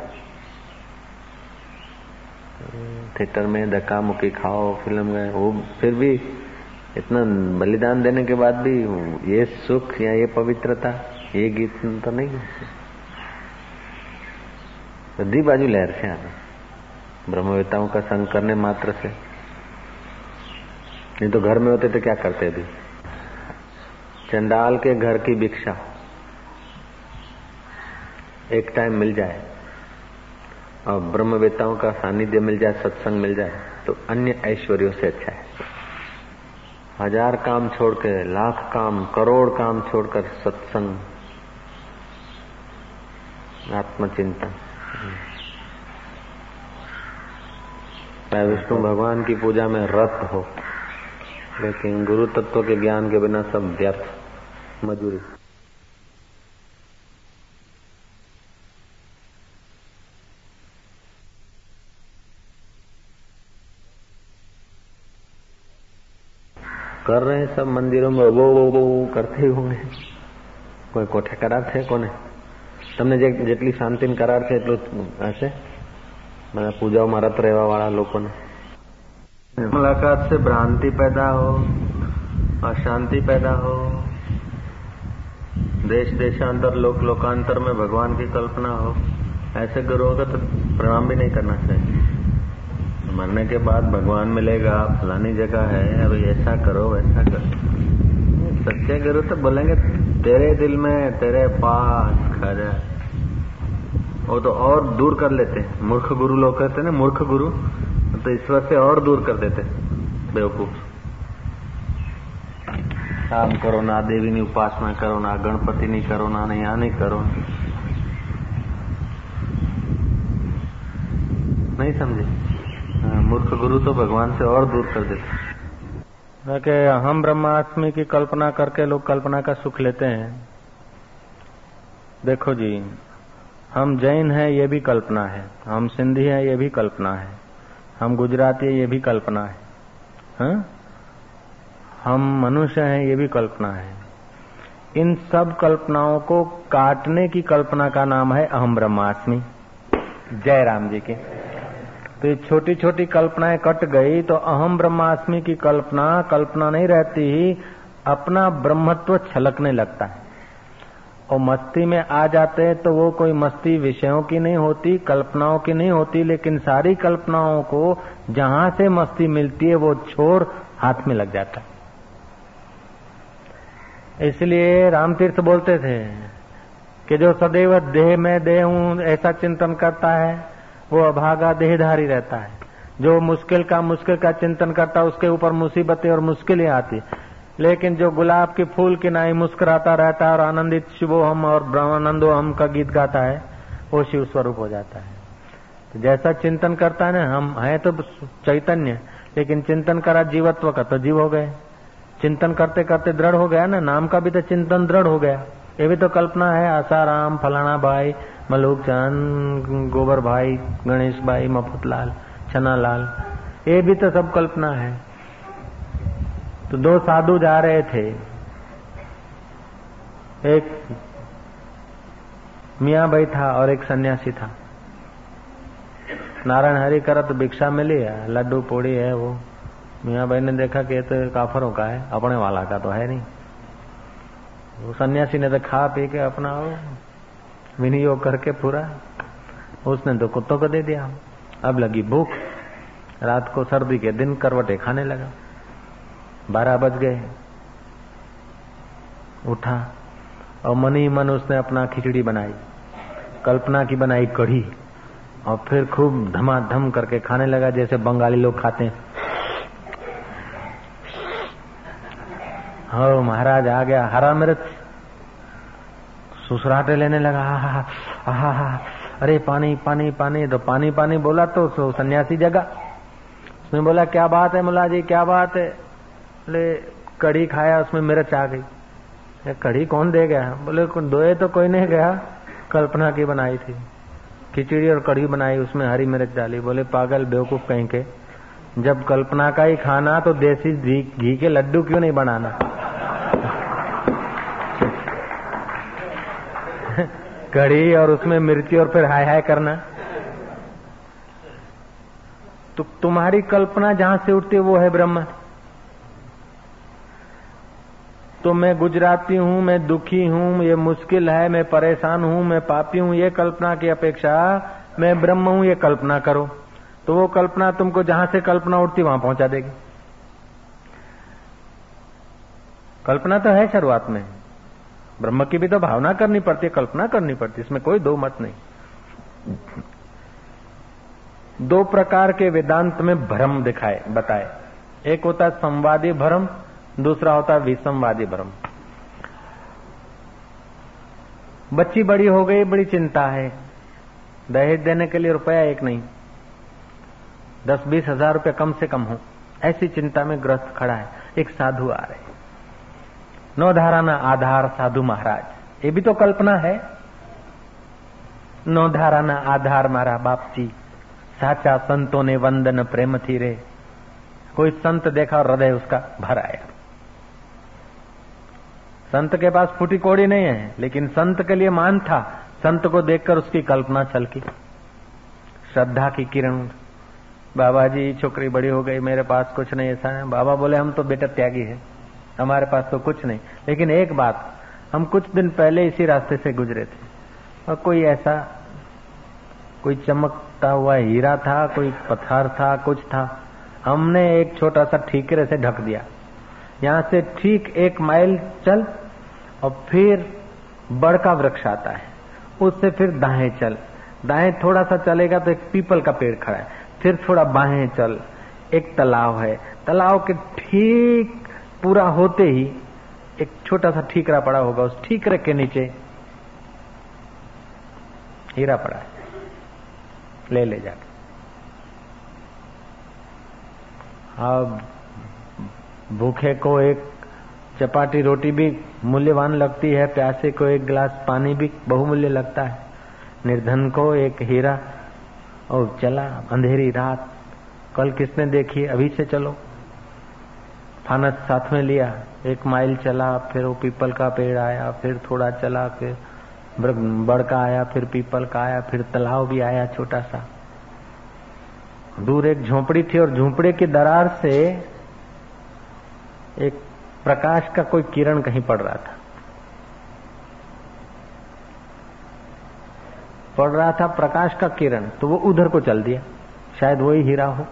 थिएटर में धक्का मुक्की खाओ, फिल्म गए, वो फिर भी इतना बलिदान देने के बाद भी ये सुख या ये पवित्रता, ये गीत तो नहीं है। बधी बाजू लहर से आना, ब्रह्मवेताओं का संग करने मात्र से। नहीं तो घर में होते तो क्या करते? अभी चंडाल के घर की भिक्षा एक टाइम मिल जाए और ब्रह्मवेताओं का सानिध्य मिल जाए, सत्संग मिल जाए, तो अन्य ऐश्वर्यों से अच्छा है। 1000 काम छोड़ के, लाख काम, करोड़ काम छोड़कर सत्संग, आत्मचिंतन। विष्णु भगवान की पूजा में रत हो, लेकिन गुरु तत्व के ज्ञान के बिना सब व्यर्थ, मजूरी। कर रहे हैं सब मंदिरों में वो करते होंगे। कोई कोठे करार थे कोने તમને જેટલી શાંતિને કરાર છે એટલું હશે બધા પૂજાઓમાં રત રહેવા વાળા લોકોને। मुलाकात से भ्रांति पैदा हो, अशांति पैदा हो, देश देशांतर लोक लोकांतर में भगवान की कल्पना हो, ऐसे गुरुओं का तो प्रणाम भी नहीं करना चाहिए। मरने के बाद भगवान मिलेगा, फलानी जगह है, अभी ऐसा करो वैसा करो। सच्चे गुरु तो बोलेंगे तेरे दिल में, तेरे पास खड़ा। वो तो और दूर कर लेते हैं। मूर्ख गुरु लोग कहते हैं ना, मूर्ख गुरु तो ईश्वर से और दूर कर देते, बेवकूफ। काम करो ना, देवी की उपासना करो ना, गणपति नहीं करो ना, यहाँ नहीं करो, नहीं समझे? मूर्ख गुरु तो भगवान से और दूर कर देते। कि हम ब्रह्मास्मि की कल्पना करके लोग कल्पना का सुख लेते हैं। देखो जी, हम जैन हैं ये भी कल्पना है, हम सिंधी हैं ये भी कल्पना है, हम गुजराती हैं ये भी कल्पना है, हाँ? हम मनुष्य हैं ये भी कल्पना है। इन सब कल्पनाओं को काटने की कल्पना का नाम है अहम ब्रह्मास्मि। जय राम जी के। तो ये छोटी छोटी कल्पनाएं कट गई तो अहम ब्रह्मास्मि की कल्पना नहीं रहती ही अपना ब्रह्मत्व छलकने लगता है। और मस्ती में आ जाते हैं तो वो कोई मस्ती विषयों की नहीं होती, कल्पनाओं की नहीं होती, लेकिन सारी कल्पनाओं को जहां से मस्ती मिलती है वो छोर हाथ में लग जाता है। इसलिए रामतीर्थ बोलते थे कि जो सदैव देह में देह हूं ऐसा चिंतन करता है वो अभागा देहधारी रहता है। जो मुश्किल का चिंतन करता है उसके ऊपर मुसीबतें और मुश्किलें आती, लेकिन जो गुलाब के फूल की नाई मुस्कुराता रहता है और आनंदित शिवोहम और ब्रह्मानंदो हम का गीत गाता है वो शिव स्वरूप हो जाता है। तो जैसा चिंतन करता है ना, हम है तो चैतन्य, लेकिन चिंतन करा जीवत्व का तो जीव हो गए। चिंतन करते करते दृढ़ हो गया ना, नाम का भी तो चिंतन दृढ़ हो गया। ये भी तो कल्पना है, आसाराम, फलाना भाई, मलूक चंद, गोबर भाई, गणेश भाई, मफुतलाल, छनालाल, ये भी तो सब कल्पना है। तो दो साधु जा रहे थे, एक मियाँ भाई था और एक सन्यासी था। नारायण हरि करा तो भिक्षा मिली है, लड्डू पूड़ी है। वो मियाँ भाई ने देखा कि ये तो काफरों का है, अपने वाला का तो है नहीं। वो सन्यासी ने तो खा पी के अपना विनियोग करके पूरा, उसने तो कुत्तों को दे दिया। अब लगी भूख, रात को सर्दी के दिन करवटे खाने लगा। 12 बज गए, उठा और मन ही मन उसने अपना खिचड़ी बनाई, कल्पना की बनाई कढ़ी, और फिर खूब धमाधम करके खाने लगा जैसे बंगाली लोग खाते हैं। हाँ महाराज आ गया, हरा मिर्च सुसराटे लेने लगा। हा अरे पानी पानी पानी। तो पानी पानी बोला तो सन्यासी जगा। उसने बोला क्या बात है मुल्ला जी, क्या बात है? बोले कढ़ी खाया उसमें मिर्च आ गई। कढ़ी कौन दे गया? बोले दोए तो कोई नहीं गया, कल्पना की बनाई थी, खिचड़ी और कढ़ी बनाई, उसमें हरी मिर्च डाली। बोले पागल बेवकूफ कहीं के, जब कल्पना का ही खाना तो देसी घी के लड्डू क्यों नहीं बनाना? कढ़ी और उसमें मिर्ची और फिर हाय हाय करना। तो तुम्हारी कल्पना जहां से उठती है वो है ब्रह्म। तो मैं गुजराती हूं, मैं दुखी हूं, ये मुश्किल है, मैं परेशान हूं, मैं पापी हूं, ये कल्पना की अपेक्षा मैं ब्रह्म हूं ये कल्पना करो, तो वो कल्पना तुमको जहां से कल्पना उठती वहां पहुंचा देगी। कल्पना तो है शुरुआत में, ब्रह्म की भी तो भावना करनी पड़ती है, कल्पना करनी पड़ती है, इसमें कोई दो मत नहीं। दो प्रकार के वेदांत में भ्रम बताए। एक होता है संवादी भ्रम, दूसरा होता है विसंवादी भ्रम। बच्ची बड़ी हो गई, बड़ी चिंता है, दहेज देने के लिए रुपया एक नहीं, 10-20 हजार रुपये कम से कम हो, ऐसी चिंता में ग्रस्त खड़ा है। एक साधु आ रहे, 9 धाराना आधार साधु महाराज, ये भी तो कल्पना है। 9 धाराना आधार मारा बापजी, साचा संतों ने वंदन प्रेम थी रे। कोई संत देखा और हृदय उसका भर आया। संत के पास फूटी कोड़ी नहीं है, लेकिन संत के लिए मान था। संत को देखकर उसकी कल्पना छलकी, श्रद्धा की किरण। बाबा जी छोकरी बड़ी हो गई, मेरे पास कुछ नहीं, ऐसा है। बाबा बोले हम तो बेटा त्यागी है, हमारे पास तो कुछ नहीं, लेकिन एक बात, हम कुछ दिन पहले इसी रास्ते से गुजरे थे और कोई ऐसा कोई चमकता हुआ हीरा था, कोई पत्थर था, कुछ था, हमने एक छोटा सा ठीकरे से ढक दिया। यहां से ठीक 1 माइल चल और फिर बड़ का वृक्ष आता है, उससे फिर दाएं चल, दाएं थोड़ा सा चलेगा तो एक पीपल का पेड़ खड़ा है, फिर थोड़ा बाएं चल, एक तालाब है, तालाब के ठीक पूरा होते ही एक छोटा सा ठीकरा पड़ा होगा, उस ठीकरे के नीचे हीरा पड़ा है, ले जाके। अब भूखे को एक चपाटी रोटी भी मूल्यवान लगती है, प्यासे को एक गिलास पानी भी बहुमूल्य लगता है, निर्धन को एक हीरा। और चला, अंधेरी रात, कल किसने देखी, अभी से चलो। फानस साथ में लिया, 1 माइल चला, फिर वो पीपल का पेड़ आया, फिर थोड़ा चला, फिर बड़ का आया, फिर पीपल का आया, फिर तालाब भी आया छोटा सा। दूर एक झोंपड़ी थी और झोंपड़े की दरार से एक प्रकाश का कोई किरण कहीं पड़ रहा था प्रकाश का किरण, तो वो उधर को चल दिया, शायद वही हीरा हो।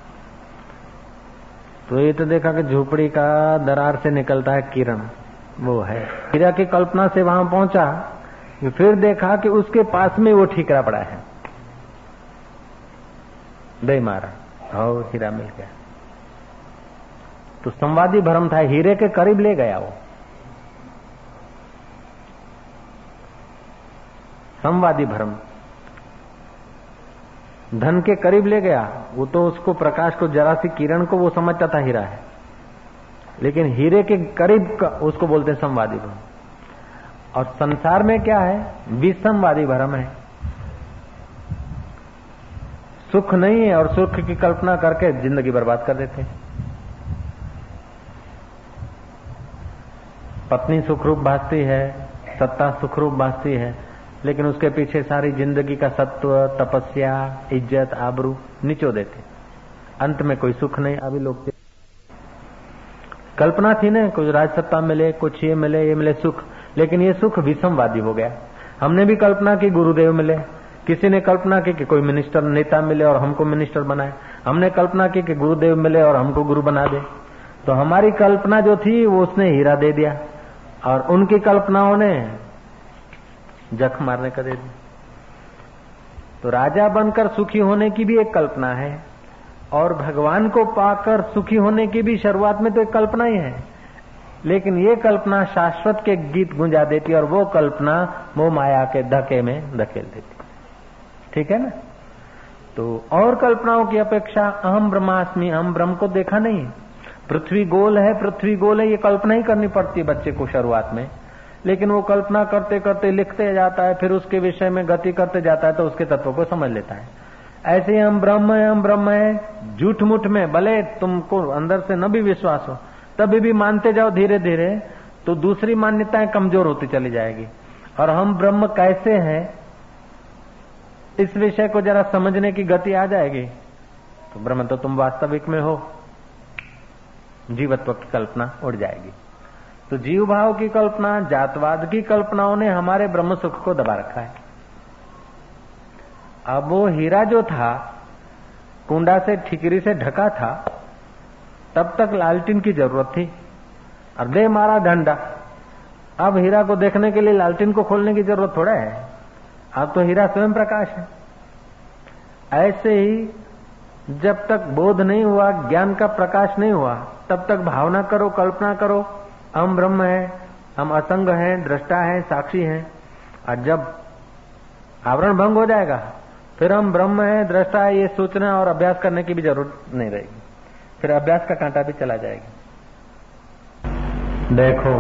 तो ये तो देखा कि झोपड़ी का दरार से निकलता है किरण, वो है हीरा की कल्पना से वहां पहुंचा। फिर देखा कि उसके पास में वो ठीकरा पड़ा है, दे मारा और हीरा मिल गया। तो संवादी भ्रम था, हीरे के करीब ले गया वो, संवादी भ्रम, धन के करीब ले गया। वो तो उसको प्रकाश को जरा सी किरण को वो समझता था हीरा है, लेकिन हीरे के करीब का उसको बोलते हैं संवादी भ्रम। और संसार में क्या है, विसंवादी भ्रम है। सुख नहीं है और सुख की कल्पना करके जिंदगी बर्बाद कर देते हैं। पत्नी सुखरूप भासती है, सत्ता सुखरूप भासती है, लेकिन उसके पीछे सारी जिंदगी का सत्व, तपस्या, इज्जत, आबरू निचो देते। अंत में कोई सुख नहीं। अभी लोग कल्पना थी ना, कुछ राजसत्ता मिले, कुछ ये मिले, ये मिले सुख, लेकिन ये सुख विसंवादी हो गया। हमने भी कल्पना की गुरुदेव मिले, किसी ने कल्पना की कि कोई मिनिस्टर नेता मिले और हमको मिनिस्टर बनाए, हमने कल्पना की कि गुरुदेव मिले और हमको गुरु बना दे। तो हमारी कल्पना जो थी वो उसने हीरा दे दिया और उनकी कल्पनाओं ने जख मारने का दे दिया। तो राजा बनकर सुखी होने की भी एक कल्पना है और भगवान को पाकर सुखी होने की भी शुरुआत में तो एक कल्पना ही है, लेकिन ये कल्पना शाश्वत के गीत गुंजा देती और वो कल्पना मोह माया के धके में धकेल देती। ठीक है ना। तो और कल्पनाओं की अपेक्षा अहम ब्रह्मास्मि, अहम ब्रह्म को देखा नहीं। पृथ्वी गोल है, पृथ्वी गोल है, ये कल्पना ही करनी पड़ती है बच्चे को शुरुआत में, लेकिन वो कल्पना करते करते लिखते जाता है, फिर उसके विषय में गति करते जाता है तो उसके तत्व को समझ लेता है। ऐसे हम ब्रह्म है, हम ब्रह्म है, झूठ मूठ में भले तुमको अंदर से न भी विश्वास हो, तभी भी मानते जाओ धीरे धीरे, तो दूसरी मान्यताएं कमजोर होती चली जाएगी। और हम ब्रह्म कैसे हैं इस विषय को जरा समझने की गति आ जाएगी तो ब्रह्म तो तुम वास्तविक में हो, जीवत्व की कल्पना उड़ जाएगी। तो जीव भाव की कल्पना, जातवाद की कल्पनाओं ने हमारे ब्रह्म सुख को दबा रखा है। अब वो हीरा जो था कुंडा से ठिकरी से ढका था, तब तक लालटीन की जरूरत थी और दे मारा डंडा। अब हीरा को देखने के लिए लालटीन को खोलने की जरूरत थोड़ा है, अब तो हीरा स्वयं प्रकाश है। ऐसे ही जब तक बोध नहीं हुआ, ज्ञान का प्रकाश नहीं हुआ, तब तक भावना करो, कल्पना करो हम ब्रह्म है, हम असंग हैं, दृष्टा हैं, साक्षी हैं। और जब आवरण भंग हो जाएगा फिर हम ब्रह्म है, दृष्टा है, ये सोचना और अभ्यास करने की भी जरूरत नहीं रहेगी, फिर अभ्यास का कांटा भी चला जाएगा। देखो,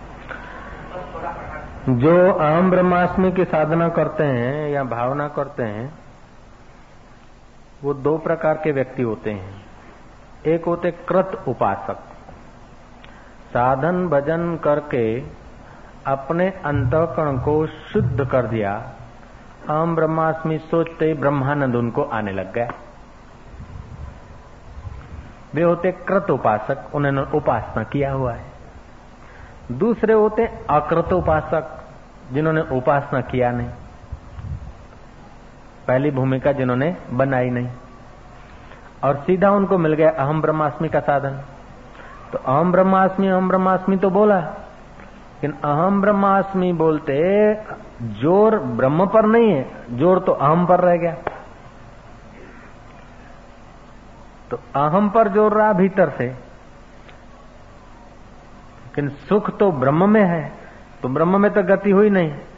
जो अहम ब्रह्मास्मि की साधना करते हैं या भावना करते हैं वो दो प्रकार के व्यक्ति होते हैं। एक होते कृत उपासक, साधन भजन करके अपने अंतःकरण को शुद्ध कर दिया, अहम ब्रह्मास्मि सोचते ही ब्रह्मानंद उनको आने लग गया। वे होते कृत उपासक, उन्होंने उपासना किया हुआ है। दूसरे होते अकृत उपासक, जिन्होंने उपासना किया नहीं, पहली भूमिका जिन्होंने बनाई नहीं, और सीधा उनको मिल गया अहम ब्रह्मास्मि का साधन। तो अहम ब्रह्मास्मि तो बोला, लेकिन अहम ब्रह्मास्मि बोलते जोर ब्रह्म पर नहीं है, जोर तो अहम पर रह गया। तो अहम पर जोर रहा भीतर से, लेकिन सुख तो ब्रह्म में है, तो ब्रह्म में तो गति हुई नहीं।